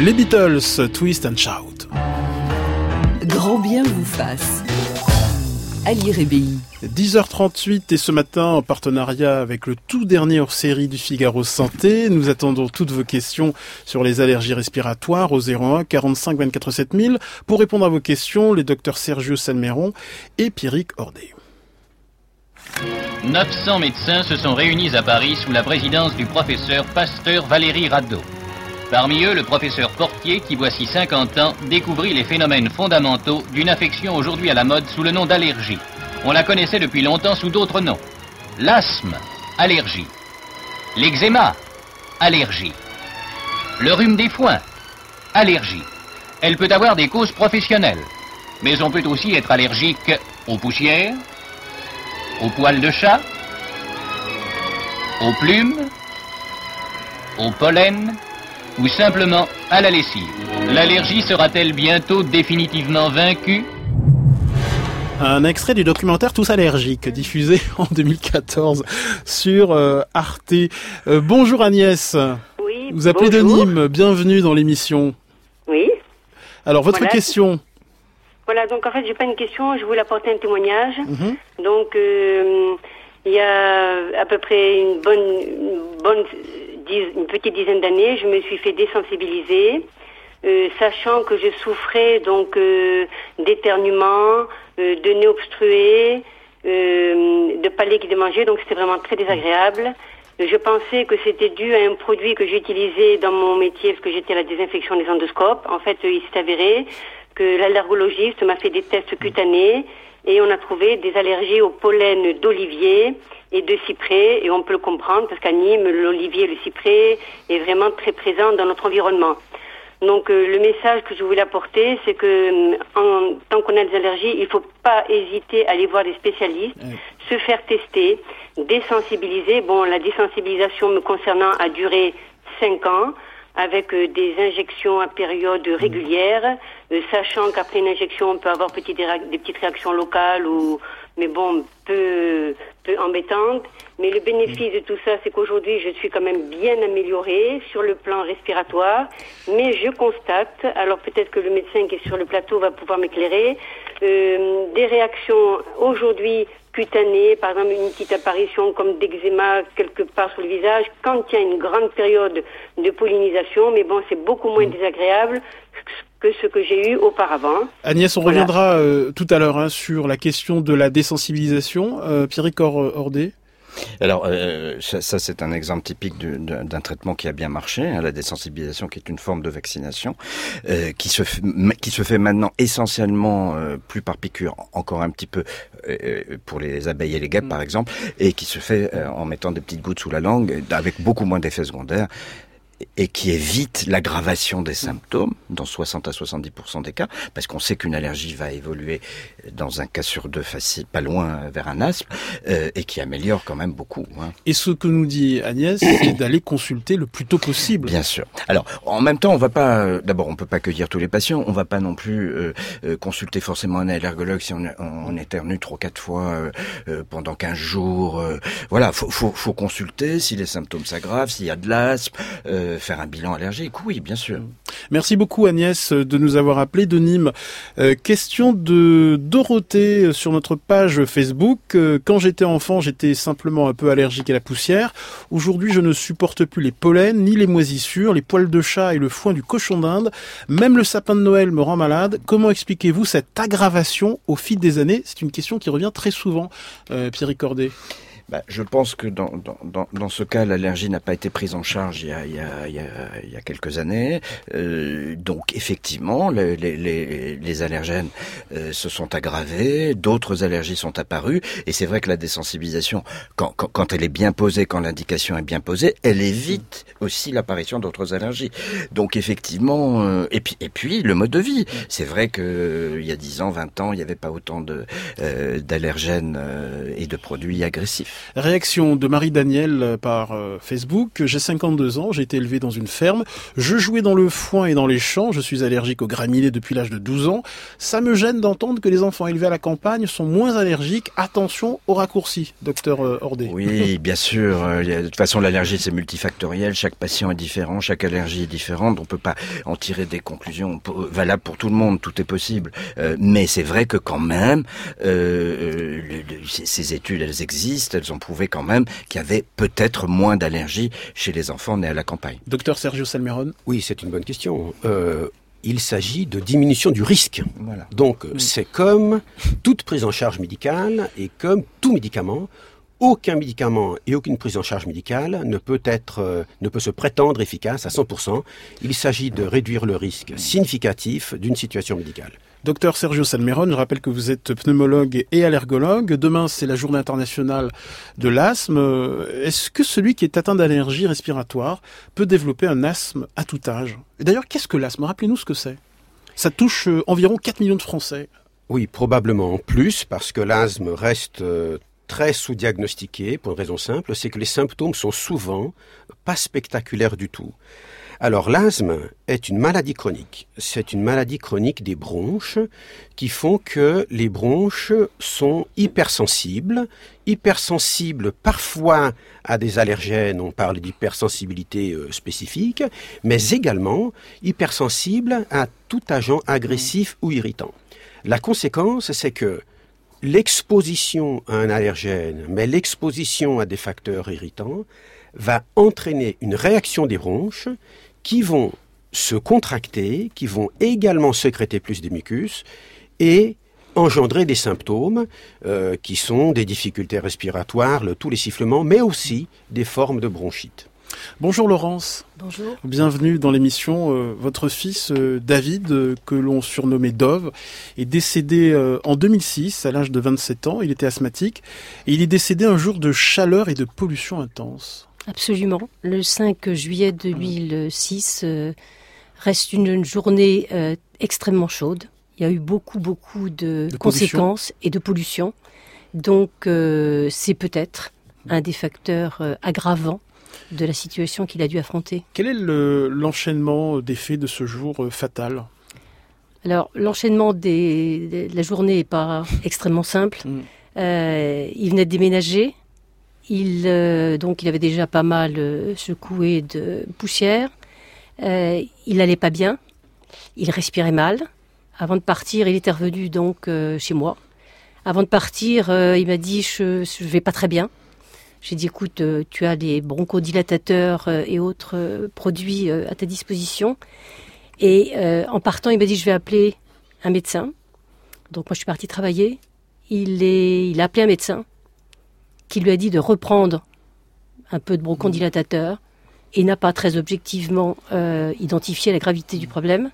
Les Beatles, Twist and Shout. Grand bien vous fasse. Ali Rébéi. dix heures trente-huit et ce matin, en partenariat avec le tout dernier hors-série du Figaro Santé, nous attendons toutes vos questions sur les allergies respiratoires au zéro un quarante-cinq vingt-quatre sept mille. Pour répondre à vos questions, les docteurs Sergio Salmeron et Pierrick Hordet. neuf cents médecins se sont réunis à Paris sous la présidence du professeur Pasteur Valéry Radot. Parmi eux, le professeur Portier, qui voici cinquante ans, découvrit les phénomènes fondamentaux d'une affection aujourd'hui à la mode sous le nom d'allergie. On la connaissait depuis longtemps sous d'autres noms. L'asthme, allergie. L'eczéma, allergie. Le rhume des foins, allergie. Elle peut avoir des causes professionnelles, mais on peut aussi être allergique aux poussières, aux poils de chat, aux plumes, au pollen, ou simplement à la lessive. L'allergie sera-t-elle bientôt définitivement vaincue ? Un extrait du documentaire Tous allergiques, diffusé en deux mille quatorze sur euh, Arte. Euh, bonjour Agnès. Oui, vous appelez de Nîmes, bienvenue dans l'émission. Oui. Alors, votre voilà. question. Voilà, donc en fait, j'ai pas une question, je voulais apporter un témoignage. Mm-hmm. Donc, euh, il y a à peu près une bonne, une bonne une petite dizaine d'années, je me suis fait désensibiliser, euh, sachant que je souffrais donc euh, d'éternuement, euh, de nez obstrué, euh, de palais qui démangeaient, donc c'était vraiment très désagréable. Je pensais que c'était dû à un produit que j'utilisais dans mon métier, parce que j'étais à la désinfection des endoscopes. En fait, il s'est avéré que l'allergologiste m'a fait des tests cutanés et on a trouvé des allergies au pollen d'olivier et de cyprès, et on peut le comprendre parce qu'à Nîmes, l'olivier et le cyprès est vraiment très présent dans notre environnement. Donc euh, le message que je voulais apporter, c'est que en, tant qu'on a des allergies, il ne faut pas hésiter à aller voir des spécialistes, oui. se faire tester, désensibiliser. Bon, la désensibilisation me concernant a duré cinq ans, avec euh, des injections à période régulière, euh, sachant qu'après une injection, on peut avoir petit, des, des petites réactions locales, ou, mais bon, peu, peu embêtantes. Mais le bénéfice de tout ça, c'est qu'aujourd'hui, je suis quand même bien améliorée sur le plan respiratoire. Mais je constate, alors peut-être que le médecin qui est sur le plateau va pouvoir m'éclairer, euh, des réactions aujourd'hui cutanées, par exemple une petite apparition comme d'eczéma quelque part sur le visage, quand il y a une grande période de pollinisation, mais bon, c'est beaucoup moins désagréable que ce que j'ai eu auparavant. Agnès, on voilà. reviendra euh, tout à l'heure hein, sur la question de la désensibilisation. Euh, Pierrick Hordet. Alors, euh, ça, ça c'est un exemple typique de, de, d'un traitement qui a bien marché, hein, la désensibilisation, qui est une forme de vaccination, euh, qui se f- qui se fait maintenant essentiellement euh, plus par piqûre, encore un petit peu euh, pour les abeilles et les guêpes mmh. par exemple, et qui se fait euh, en mettant des petites gouttes sous la langue, avec beaucoup moins d'effets secondaires, et qui évite l'aggravation des symptômes dans soixante à soixante-dix pour cent des cas, parce qu'on sait qu'une allergie va évoluer dans un cas sur deux facile, pas loin vers un asthme, euh, et qui améliore quand même beaucoup. Hein. Et ce que nous dit Agnès, c'est d'aller consulter le plus tôt possible. Bien sûr. Alors, en même temps, on va pas, euh, d'abord, on peut pas accueillir tous les patients, on va pas non plus euh, euh, consulter forcément un allergologue si on, on, on éternue trois, quatre fois euh, euh, pendant quinze jours. Euh, voilà, faut, faut, faut consulter si les symptômes s'aggravent, s'il y a de l'asthme, euh, faire un bilan allergique, oui, bien sûr. Merci beaucoup Agnès de nous avoir appelé de Nîmes. Euh, question de Dorothée sur notre page Facebook. Euh, quand j'étais enfant, j'étais simplement un peu allergique à la poussière. Aujourd'hui, je ne supporte plus les pollens, ni les moisissures, les poils de chat et le foin du cochon d'Inde. Même le sapin de Noël me rend malade. Comment expliquez-vous cette aggravation au fil des années ? C'est une question qui revient très souvent, euh, Pierrick Hordet. Bah, je pense que dans, dans, dans, dans ce cas, l'allergie n'a pas été prise en charge il y a, il y a, il y a, il y a quelques années. Euh, donc, effectivement, les, les, les, les allergènes euh, se sont aggravés, d'autres allergies sont apparues, et c'est vrai que la désensibilisation, quand, quand, quand elle est bien posée, quand l'indication est bien posée, elle évite aussi l'apparition d'autres allergies. Donc, effectivement, euh, et puis, et puis le mode de vie. C'est vrai que euh, il y a dix ans, vingt ans, il n'y avait pas autant de euh, d'allergènes euh, et de produits agressifs. Réaction de Marie-Danielle par euh, Facebook. J'ai cinquante-deux ans, j'ai été élevé dans une ferme. Je jouais dans le foin et dans les champs. Je suis allergique aux graminées depuis l'âge de douze ans. Ça me gêne d'entendre que les enfants élevés à la campagne sont moins allergiques. Attention aux raccourcis, docteur Ordet. Oui, bien sûr. De toute façon, l'allergie, c'est multifactoriel. Chaque patient est différent, chaque allergie est différente. On ne peut pas en tirer des conclusions valables pour tout le monde. Tout est possible. Euh, mais c'est vrai que quand même, euh, le, le, ces études, elles existent. Elles ont prouvé quand même qu'il y avait peut-être moins d'allergies chez les enfants nés à la campagne. Docteur Sergio Salmeron. Oui, c'est une bonne question. Euh, il s'agit de diminution du risque. Voilà. Donc, oui. C'est comme toute prise en charge médicale et comme tout médicament. Aucun médicament et aucune prise en charge médicale ne peut être, euh, ne peut se prétendre efficace à cent pour cent. Il s'agit de réduire le risque significatif d'une situation médicale. Docteur Sergio Salmeron, je rappelle que vous êtes pneumologue et allergologue. Demain, c'est la journée internationale de l'asthme. Est-ce que celui qui est atteint d'allergie respiratoire peut développer un asthme à tout âge? Et d'ailleurs, qu'est-ce que l'asthme? Rappelez-nous ce que c'est. Ça touche environ quatre millions de Français. Oui, probablement plus, parce que l'asthme reste euh, très sous-diagnostiqué, pour une raison simple, c'est que les symptômes sont souvent pas spectaculaires du tout. Alors l'asthme est une maladie chronique. C'est une maladie chronique des bronches qui font que les bronches sont hypersensibles, hypersensibles parfois à des allergènes, on parle d'hypersensibilité euh, spécifique, mais également hypersensibles à tout agent agressif ou irritant. La conséquence, c'est que l'exposition à un allergène, mais l'exposition à des facteurs irritants, va entraîner une réaction des bronches qui vont se contracter, qui vont également sécréter plus de mucus et engendrer des symptômes euh, qui sont des difficultés respiratoires, le, tous les sifflements, mais aussi des formes de bronchite. Bonjour Laurence. Bonjour. Bienvenue dans l'émission. Euh, votre fils euh, David, euh, que l'on surnommait Dove, est décédé euh, en deux mille six à l'âge de vingt-sept ans. Il était asthmatique et il est décédé un jour de chaleur et de pollution intense. Absolument. Le cinq juillet deux mille six euh, reste une journée euh, extrêmement chaude. Il y a eu beaucoup, beaucoup de, de conséquences pollution. et de pollution. Donc, euh, c'est peut-être un des facteurs euh, aggravants de la situation qu'il a dû affronter. Quel est le, l'enchaînement des faits de ce jour euh, fatal ? Alors, l'enchaînement des, des, de la journée n'est pas extrêmement simple. Mm. Euh, il venait de déménager. Il, euh, donc, il avait déjà pas mal euh, secoué de poussière. Euh, il n'allait pas bien. Il respirait mal. Avant de partir, il était revenu donc euh, chez moi. Avant de partir, euh, il m'a dit je, je vais pas très bien. J'ai dit écoute, euh, tu as des bronchodilatateurs euh, et autres euh, produits euh, à ta disposition. Et euh, en partant, il m'a dit je vais appeler un médecin. Donc moi, je suis partie travailler. Il est, il a appelé un médecin qui lui a dit de reprendre un peu de bronchodilatateur et n'a pas très objectivement euh, identifié la gravité du problème.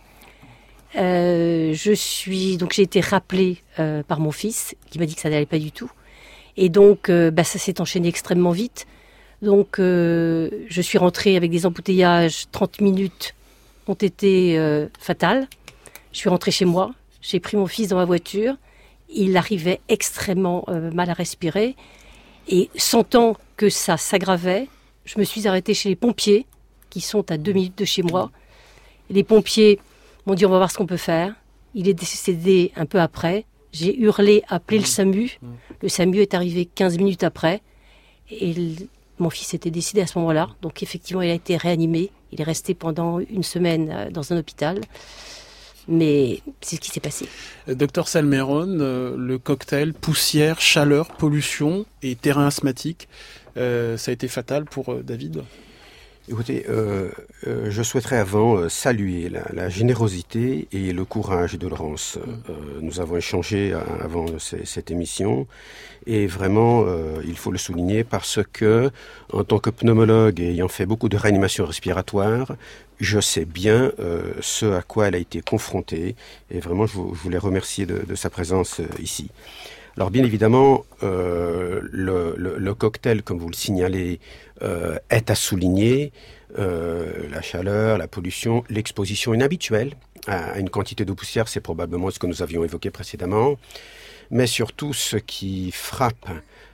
Euh, je suis donc j'ai été rappelée euh, par mon fils qui m'a dit que ça n'allait pas du tout et donc euh, bah, ça s'est enchaîné extrêmement vite. Donc euh, je suis rentrée avec des embouteillages. trente minutes ont été euh, fatales. Je suis rentrée chez moi, j'ai pris mon fils dans ma voiture. Il arrivait extrêmement euh, mal à respirer et sentant que ça s'aggravait, je me suis arrêtée chez les pompiers qui sont à deux minutes de chez moi. Les pompiers m'ont dit on va voir ce qu'on peut faire. Il est décédé un peu après. J'ai hurlé, appelé le SAMU. Le SAMU est arrivé quinze minutes après. Et le, mon fils était décédé à ce moment-là. Donc effectivement, il a été réanimé. Il est resté pendant une semaine dans un hôpital. Mais c'est ce qui s'est passé. Docteur Salmeron, euh, le cocktail poussière, chaleur, pollution et terrain asthmatique, euh, ça a été fatal pour euh, David ? Écoutez, euh, euh, je souhaiterais avant euh, saluer la, la générosité et le courage de Laurence. Euh, nous avons échangé à, avant c- cette émission et vraiment, euh, il faut le souligner parce que, en tant que pneumologue et ayant fait beaucoup de réanimation respiratoire, je sais bien euh, ce à quoi elle a été confrontée et vraiment, je, vous, je voulais remercier de, de sa présence euh, ici. Alors bien évidemment, euh, le, le, le cocktail, comme vous le signalez, euh, est à souligner. Euh, la chaleur, la pollution, l'exposition inhabituelle à une quantité de poussière, c'est probablement ce que nous avions évoqué précédemment. Mais surtout, ce qui frappe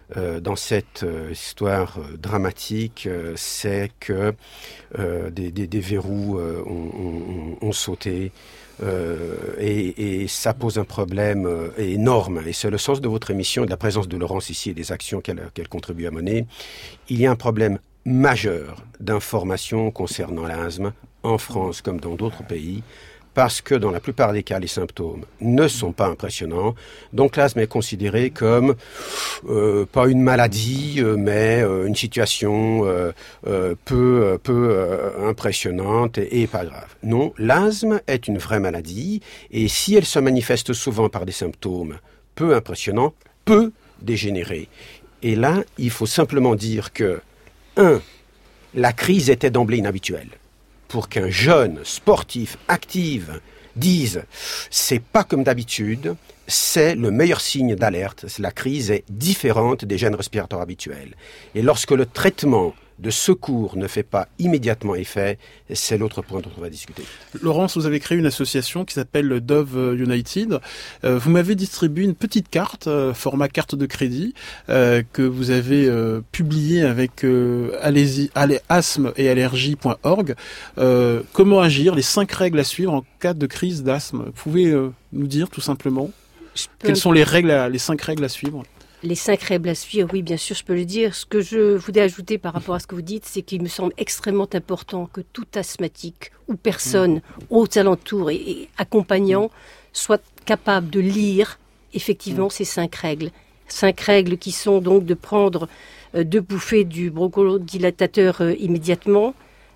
euh, dans cette euh, histoire euh, dramatique, euh, c'est que euh, des, des, des verrous euh, ont, ont, ont sauté. Euh, et, et ça pose un problème euh, énorme. Et c'est le sens de votre émission et de la présence de Laurence ici et des actions qu'elle, qu'elle contribue à mener. Il y a un problème majeur d'information concernant l'asthme en France comme dans d'autres pays, parce que dans la plupart des cas, les symptômes ne sont pas impressionnants. Donc l'asthme est considéré comme euh, pas une maladie, euh, mais euh, une situation euh, euh, peu, peu euh, impressionnante et, et pas grave. Non, l'asthme est une vraie maladie, et si elle se manifeste souvent par des symptômes peu impressionnants, peut dégénérer. Et là, il faut simplement dire que, un, la crise était d'emblée inhabituelle. Pour qu'un jeune sportif actif dise « c'est pas comme d'habitude », c'est le meilleur signe d'alerte. La crise est différente des gènes respirateurs habituels. Et lorsque le traitement de secours ne fait pas immédiatement effet, c'est l'autre point dont on va discuter. Laurence, vous avez créé une association qui s'appelle Dove United. Euh, vous m'avez distribué une petite carte, euh, format carte de crédit, euh, que vous avez euh, publiée avec euh, allez-y, allez, asthme et allergie point org. Euh, comment agir, les cinq règles à suivre en cas de crise d'asthme. Vous pouvez euh, nous dire tout simplement quelles sont les règles, à, les cinq règles à suivre? Les cinq règles à suivre, oui, bien sûr, je peux le dire. Ce que je voulais ajouter par rapport à ce que vous dites, c'est qu'il me semble extrêmement important que tout asthmatique ou personne aux alentours et, et accompagnant soit capable de lire effectivement ces cinq règles. Cinq règles qui sont donc de prendre euh, deux bouffées du bronchodilatateur euh, immédiatement,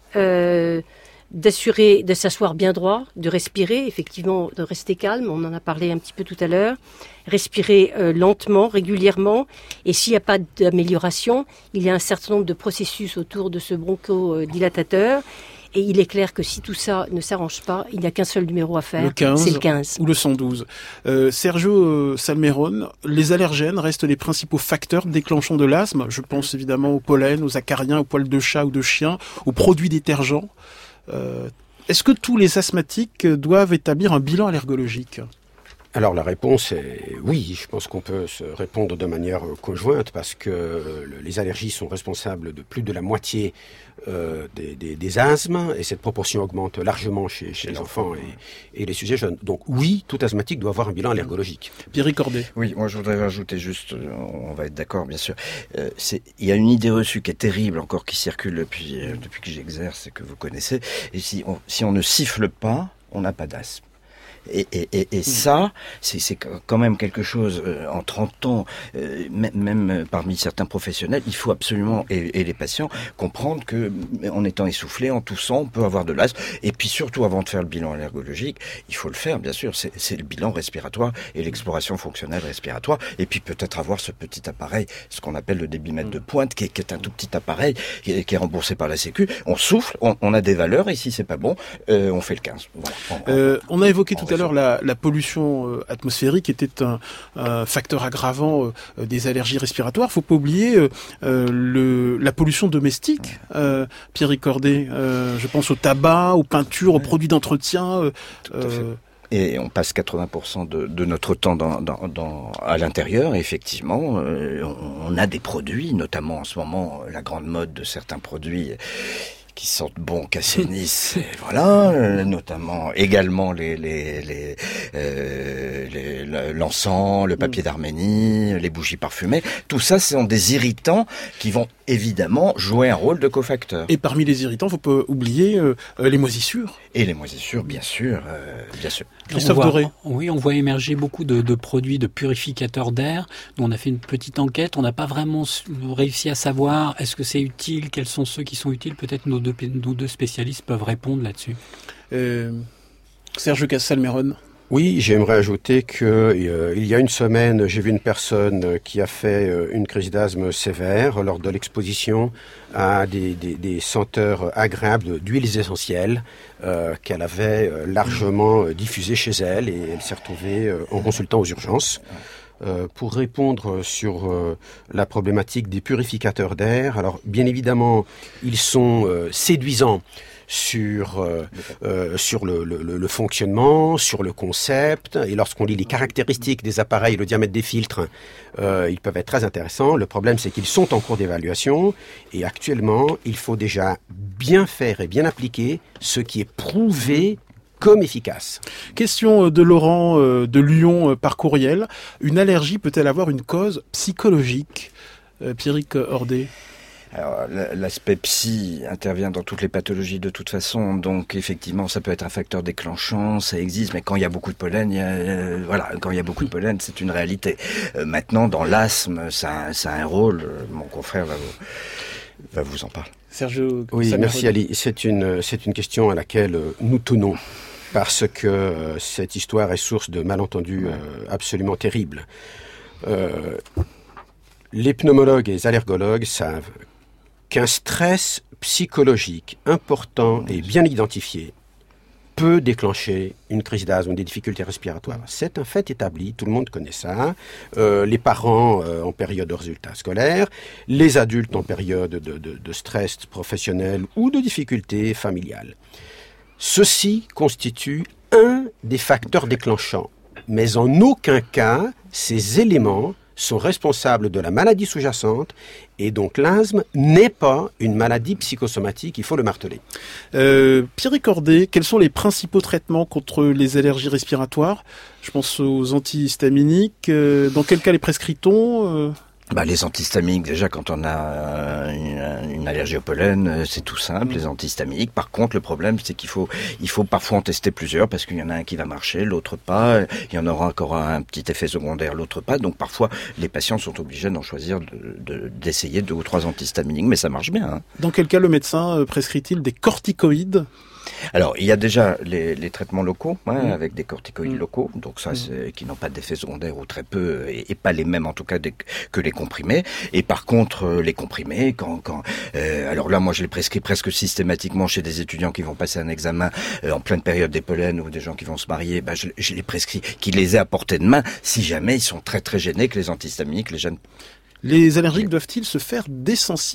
euh, d'assurer de s'asseoir bien droit, de respirer, effectivement, de rester calme, on en a parlé un petit peu tout à l'heure, respirer euh, lentement, régulièrement, et s'il n'y a pas d'amélioration, il y a un certain nombre de processus autour de ce bronchodilatateur, et il est clair que si tout ça ne s'arrange pas, il n'y a qu'un seul numéro à faire, le quinze, c'est le quinze. Ou le cent douze. Euh, Sergio euh, Salmeron, les allergènes restent les principaux facteurs déclenchant de l'asthme. Je pense évidemment au pollen, aux acariens, aux poils de chat ou de chien, aux produits détergents. Euh, est-ce que tous les asthmatiques doivent établir un bilan allergologique ? Alors la réponse est oui, je pense qu'on peut se répondre de manière conjointe parce que les allergies sont responsables de plus de la moitié euh, des, des, des asthmes et cette proportion augmente largement chez, chez les enfants et, et les sujets jeunes. Donc oui, tout asthmatique doit avoir un bilan allergologique. Pierre Cordet. Oui, moi je voudrais rajouter juste, on va être d'accord bien sûr, euh, c'est, il y a une idée reçue qui est terrible encore qui circule depuis, euh, depuis que j'exerce et que vous connaissez, et si on, si on ne siffle pas, on n'a pas d'asthme. Et, et, et, et ça, c'est, c'est quand même quelque chose, euh, en trente ans, euh, même, même parmi certains professionnels, il faut absolument, et, et les patients, comprendre que en étant essoufflé, en toussant, on peut avoir de l'asthme. Et puis surtout, avant de faire le bilan allergologique, il faut le faire, bien sûr, c'est, c'est le bilan respiratoire et l'exploration fonctionnelle respiratoire. Et puis peut-être avoir ce petit appareil, ce qu'on appelle le débitmètre de pointe, qui est, qui est un tout petit appareil, qui est, qui est remboursé par la Sécu. On souffle, on, on a des valeurs, et si c'est pas bon, euh, on fait le quinze. Voilà. On, euh, on a évoqué tout à l'heure la, la pollution euh, atmosphérique était un, un facteur aggravant euh, des allergies respiratoires. Faut pas oublier euh, euh, le, la pollution domestique. Euh, Pierre Cordet, euh, je pense au tabac, aux peintures, aux produits d'entretien. Euh, Tout à fait. Et on passe quatre-vingts pour cent de, de notre temps dans, dans, dans, à l'intérieur. Et effectivement, euh, on, on a des produits, notamment en ce moment, la grande mode de certains produits qui sentent bon, qu'assainissent, voilà, euh, notamment également les, les, les, euh, les, l'encens, le papier d'Arménie, les bougies parfumées. Tout ça, ce sont des irritants qui vont évidemment jouer un rôle de cofacteur. Et parmi les irritants, il ne faut pas oublier euh, les moisissures. Et les moisissures, bien sûr, euh, bien sûr. Christophe on voit, Doré. Oui, on voit émerger beaucoup de, de produits de purificateurs d'air. Nous, on a fait une petite enquête. On n'a pas vraiment réussi à savoir est-ce que c'est utile, quels sont ceux qui sont utiles. Peut-être nos deux, nos deux spécialistes peuvent répondre là-dessus. Euh, Serge Salmeron. Oui, j'aimerais ajouter que euh, il y a une semaine, j'ai vu une personne qui a fait euh, une crise d'asthme sévère lors de l'exposition à des, des, des senteurs agréables d'huiles essentielles euh, qu'elle avait euh, largement euh, diffusées chez elle et elle s'est retrouvée euh, en consultant aux urgences. Euh, pour répondre sur euh, la problématique des purificateurs d'air, alors bien évidemment, ils sont euh, séduisants sur euh, euh, sur le, le, le fonctionnement, sur le concept. Et lorsqu'on lit les caractéristiques des appareils, le diamètre des filtres, euh, ils peuvent être très intéressants. Le problème, c'est qu'ils sont en cours d'évaluation. Et actuellement, il faut déjà bien faire et bien appliquer ce qui est prouvé comme efficace. Question de Laurent de Lyon par courriel. Une allergie peut-elle avoir une cause psychologique ? euh, Pierrick Hordet. Alors, l'aspect psy intervient dans toutes les pathologies de toute façon, donc effectivement ça peut être un facteur déclenchant, ça existe, mais quand il y a beaucoup de pollen, il y a, euh, voilà, quand il y a beaucoup de pollen, c'est une réalité. Euh, maintenant, dans l'asthme, ça, ça a un rôle. Mon confrère va vous, va vous en parler. Sergio. Oui, merci Ali. C'est une, c'est une question à laquelle nous tenons, parce que euh, cette histoire est source de malentendus euh, absolument terribles. Euh, les pneumologues et les allergologues savent qu'un stress psychologique important et bien identifié peut déclencher une crise d'asthme ou des difficultés respiratoires. C'est un fait établi, tout le monde connaît ça. Euh, les parents euh, en période de résultats scolaires, les adultes en période de, de, de stress professionnel ou de difficultés familiales. Ceci constitue un des facteurs déclenchants, mais en aucun cas ces éléments sont responsables de la maladie sous-jacente, et donc l'asthme n'est pas une maladie psychosomatique, il faut le marteler. Euh, Pierrick Hordet, quels sont les principaux traitements contre les allergies respiratoires ? Je pense aux antihistaminiques. Euh, dans quel cas les prescrit-on ? euh Bah, les antihistaminiques, déjà, quand on a une, une allergie au pollen, c'est tout simple, les antihistaminiques. Par contre, le problème, c'est qu'il faut, il faut parfois en tester plusieurs, parce qu'il y en a un qui va marcher, l'autre pas. Il y en aura encore un petit effet secondaire, l'autre pas. Donc, parfois, les patients sont obligés d'en choisir, de, de, d'essayer deux ou trois antihistaminiques, mais ça marche bien. Hein. Dans quel cas le médecin prescrit-il des corticoïdes ? Alors, il y a déjà les, les traitements locaux, hein, mmh. avec des corticoïdes mmh. locaux, donc ça, mmh. c'est, qui n'ont pas d'effet secondaire ou très peu, et, et pas les mêmes en tout cas des, que les comprimés. Et par contre, euh, les comprimés, quand, quand, euh, alors là, moi, je les prescris presque systématiquement chez des étudiants qui vont passer un examen euh, en pleine période des pollens ou des gens qui vont se marier. Bah, je, je les prescris, qu'ils les aient à portée de main, si jamais ils sont très très gênés que les antihistaminiques les gênent. Les allergiques doivent-ils se faire désensibiliser ?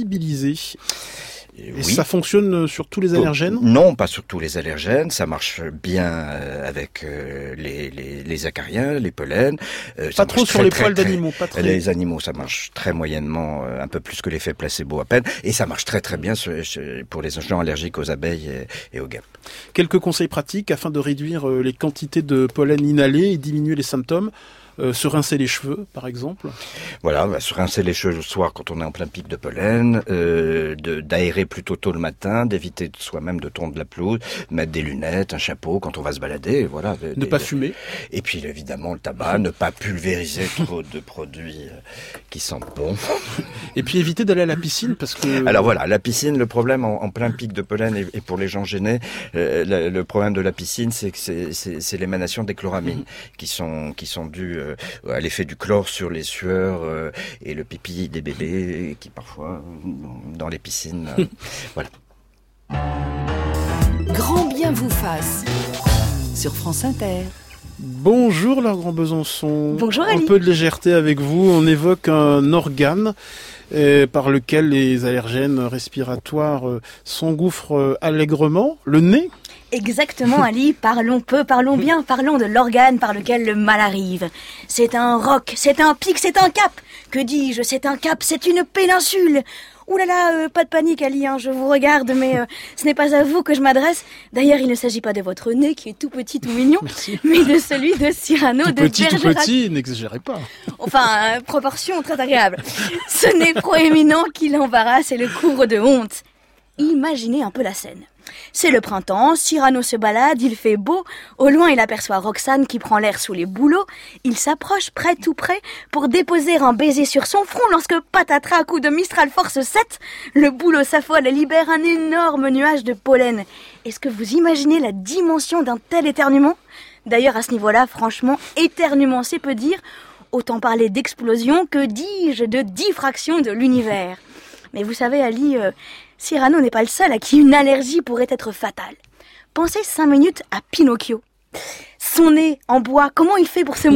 Et oui. Ça fonctionne sur tous les allergènes ? Non, pas sur tous les allergènes. Ça marche bien avec les, les, les acariens, les pollens. Euh, pas trop sur très, les très, poils très, d'animaux, pas très. Les animaux, ça marche très moyennement, un peu plus que l'effet placebo à peine. Et ça marche très très bien pour les gens allergiques aux abeilles et, et aux guêpes. Quelques conseils pratiques afin de réduire les quantités de pollen inhalés et diminuer les symptômes. Euh, se rincer les cheveux, par exemple. Voilà, bah, se rincer les cheveux le soir quand on est en plein pic de pollen, euh, de, d'aérer plutôt tôt le matin, d'éviter soi-même de tondre la pelouse, mettre des lunettes, un chapeau quand on va se balader, voilà. Ne des, pas des, fumer. Et puis évidemment le tabac, ne pas pulvériser trop de produits qui sentent bon. Et puis éviter d'aller à la piscine parce que. Alors voilà, la piscine, le problème en, en plein pic de pollen et, et pour les gens gênés, euh, le, le problème de la piscine, c'est que c'est, c'est, c'est l'émanation des chloramines mmh. qui sont qui sont dues à l'effet du chlore sur les sueurs euh, et le pipi des bébés qui parfois dans les piscines euh, voilà. Grand bien vous fasse sur France Inter. Bonjour Laure Grand Besançon. Bonjour Ali. Un peu de légèreté avec vous, on évoque un organe euh, par lequel les allergènes respiratoires euh, s'engouffrent euh, allègrement, le nez. Exactement Ali, parlons peu, parlons bien, parlons de l'organe par lequel le mal arrive. C'est un roc, c'est un pic, c'est un cap. Que dis-je, c'est un cap, c'est une péninsule. Ouh là là, euh, pas de panique Ali, hein, je vous regarde, mais euh, ce n'est pas à vous que je m'adresse. D'ailleurs, il ne s'agit pas de votre nez qui est tout petit, tout mignon, Merci. mais de celui de Cyrano tout de petit, Bergerac. Tout petit, n'exagérez pas. Enfin, euh, proportion très agréable. Ce nez proéminent qui l'embarrasse et le couvre de honte. Imaginez un peu la scène. C'est le printemps, Cyrano se balade, il fait beau. Au loin, il aperçoit Roxane qui prend l'air sous les bouleaux. Il s'approche près tout près pour déposer un baiser sur son front lorsque, patatras, coup de Mistral force sept, le bouleau s'affole et libère un énorme nuage de pollen. Est-ce que vous imaginez la dimension d'un tel éternuement ? D'ailleurs, à ce niveau-là, franchement, éternuement, c'est peu dire. Autant parler d'explosion que, dis-je, de diffraction de l'univers. Mais vous savez, Ali... Euh, Cyrano n'est pas le seul à qui une allergie pourrait être fatale. Pensez cinq minutes à Pinocchio. Son nez en bois, comment il fait pour se moucher ?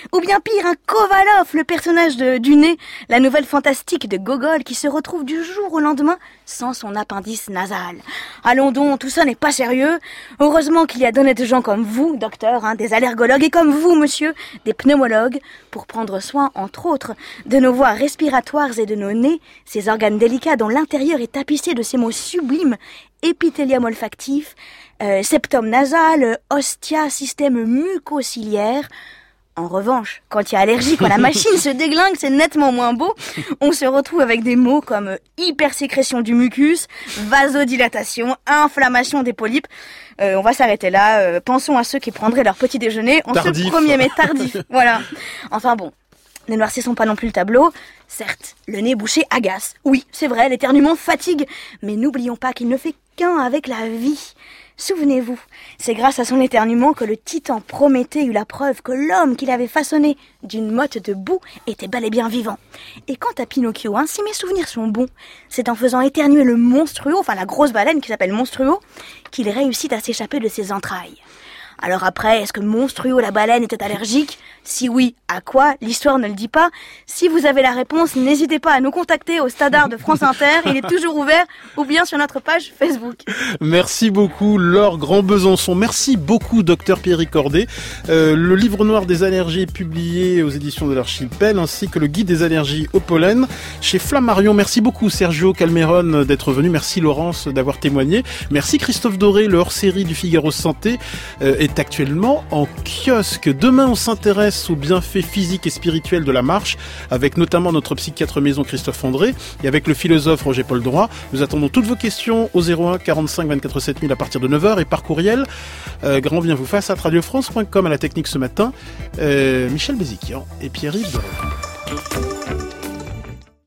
Ou bien pire, un Kovalov, le personnage de, du nez, la nouvelle fantastique de Gogol qui se retrouve du jour au lendemain sans son appendice nasal. Allons donc, tout ça n'est pas sérieux. Heureusement qu'il y a d'honnêtes gens comme vous, docteur, hein, des allergologues, et comme vous, monsieur, des pneumologues, pour prendre soin, entre autres, de nos voies respiratoires et de nos nez, ces organes délicats dont l'intérieur est tapissé de ces mots sublimes, épithélium olfactif, euh, septum nasal, ostia, système mucociliaire. En revanche, quand il y a allergie, quand la machine se déglingue, c'est nettement moins beau. On se retrouve avec des mots comme hypersécrétion du mucus, vasodilatation, inflammation des polypes. Euh, on va s'arrêter là. Euh, pensons à ceux qui prendraient leur petit déjeuner en Tardif. ce premier mai tardif. Voilà. Enfin bon. Ne noircissons pas non plus le tableau. Certes, le nez bouché agace. Oui, c'est vrai, l'éternuement fatigue. Mais n'oublions pas qu'il ne fait qu'un avec la vie. Souvenez-vous, c'est grâce à son éternuement que le titan Prométhée eut la preuve que l'homme qu'il avait façonné d'une motte de boue était bel et bien vivant. Et quant à Pinocchio, hein, si mes souvenirs sont bons, c'est en faisant éternuer le monstruo, enfin la grosse baleine qui s'appelle Monstruo, qu'il réussit à s'échapper de ses entrailles. Alors après, est-ce que Monstruo la baleine était allergique ? Si oui, à quoi ? L'histoire ne le dit pas. Si vous avez la réponse, n'hésitez pas à nous contacter au Stadart de France Inter, il est toujours ouvert, ou bien sur notre page Facebook. Merci beaucoup Laure Grand-Besançon. Merci beaucoup docteur Pierre Cordet. Euh, le livre noir des allergies est publié aux éditions de l'Archipel, ainsi que le guide des allergies au pollen chez Flammarion. Merci beaucoup Sergio Calmeron d'être venu. Merci Laurence d'avoir témoigné. Merci Christophe Doré. Le hors-série du Figaro Santé euh, est actuellement en kiosque. Demain, on s'intéresse aux bienfaits physiques et spirituels de la marche, avec notamment notre psychiatre maison Christophe André et avec le philosophe Roger-Paul Droit. Nous attendons toutes vos questions au zéro un quarante-cinq vingt-quatre sept mille à partir de neuf heures et par courriel. Euh, grand bien vous fasse à radio france point com. À la technique ce matin, euh, Michel Béziquian et Pierre-Yves Doré.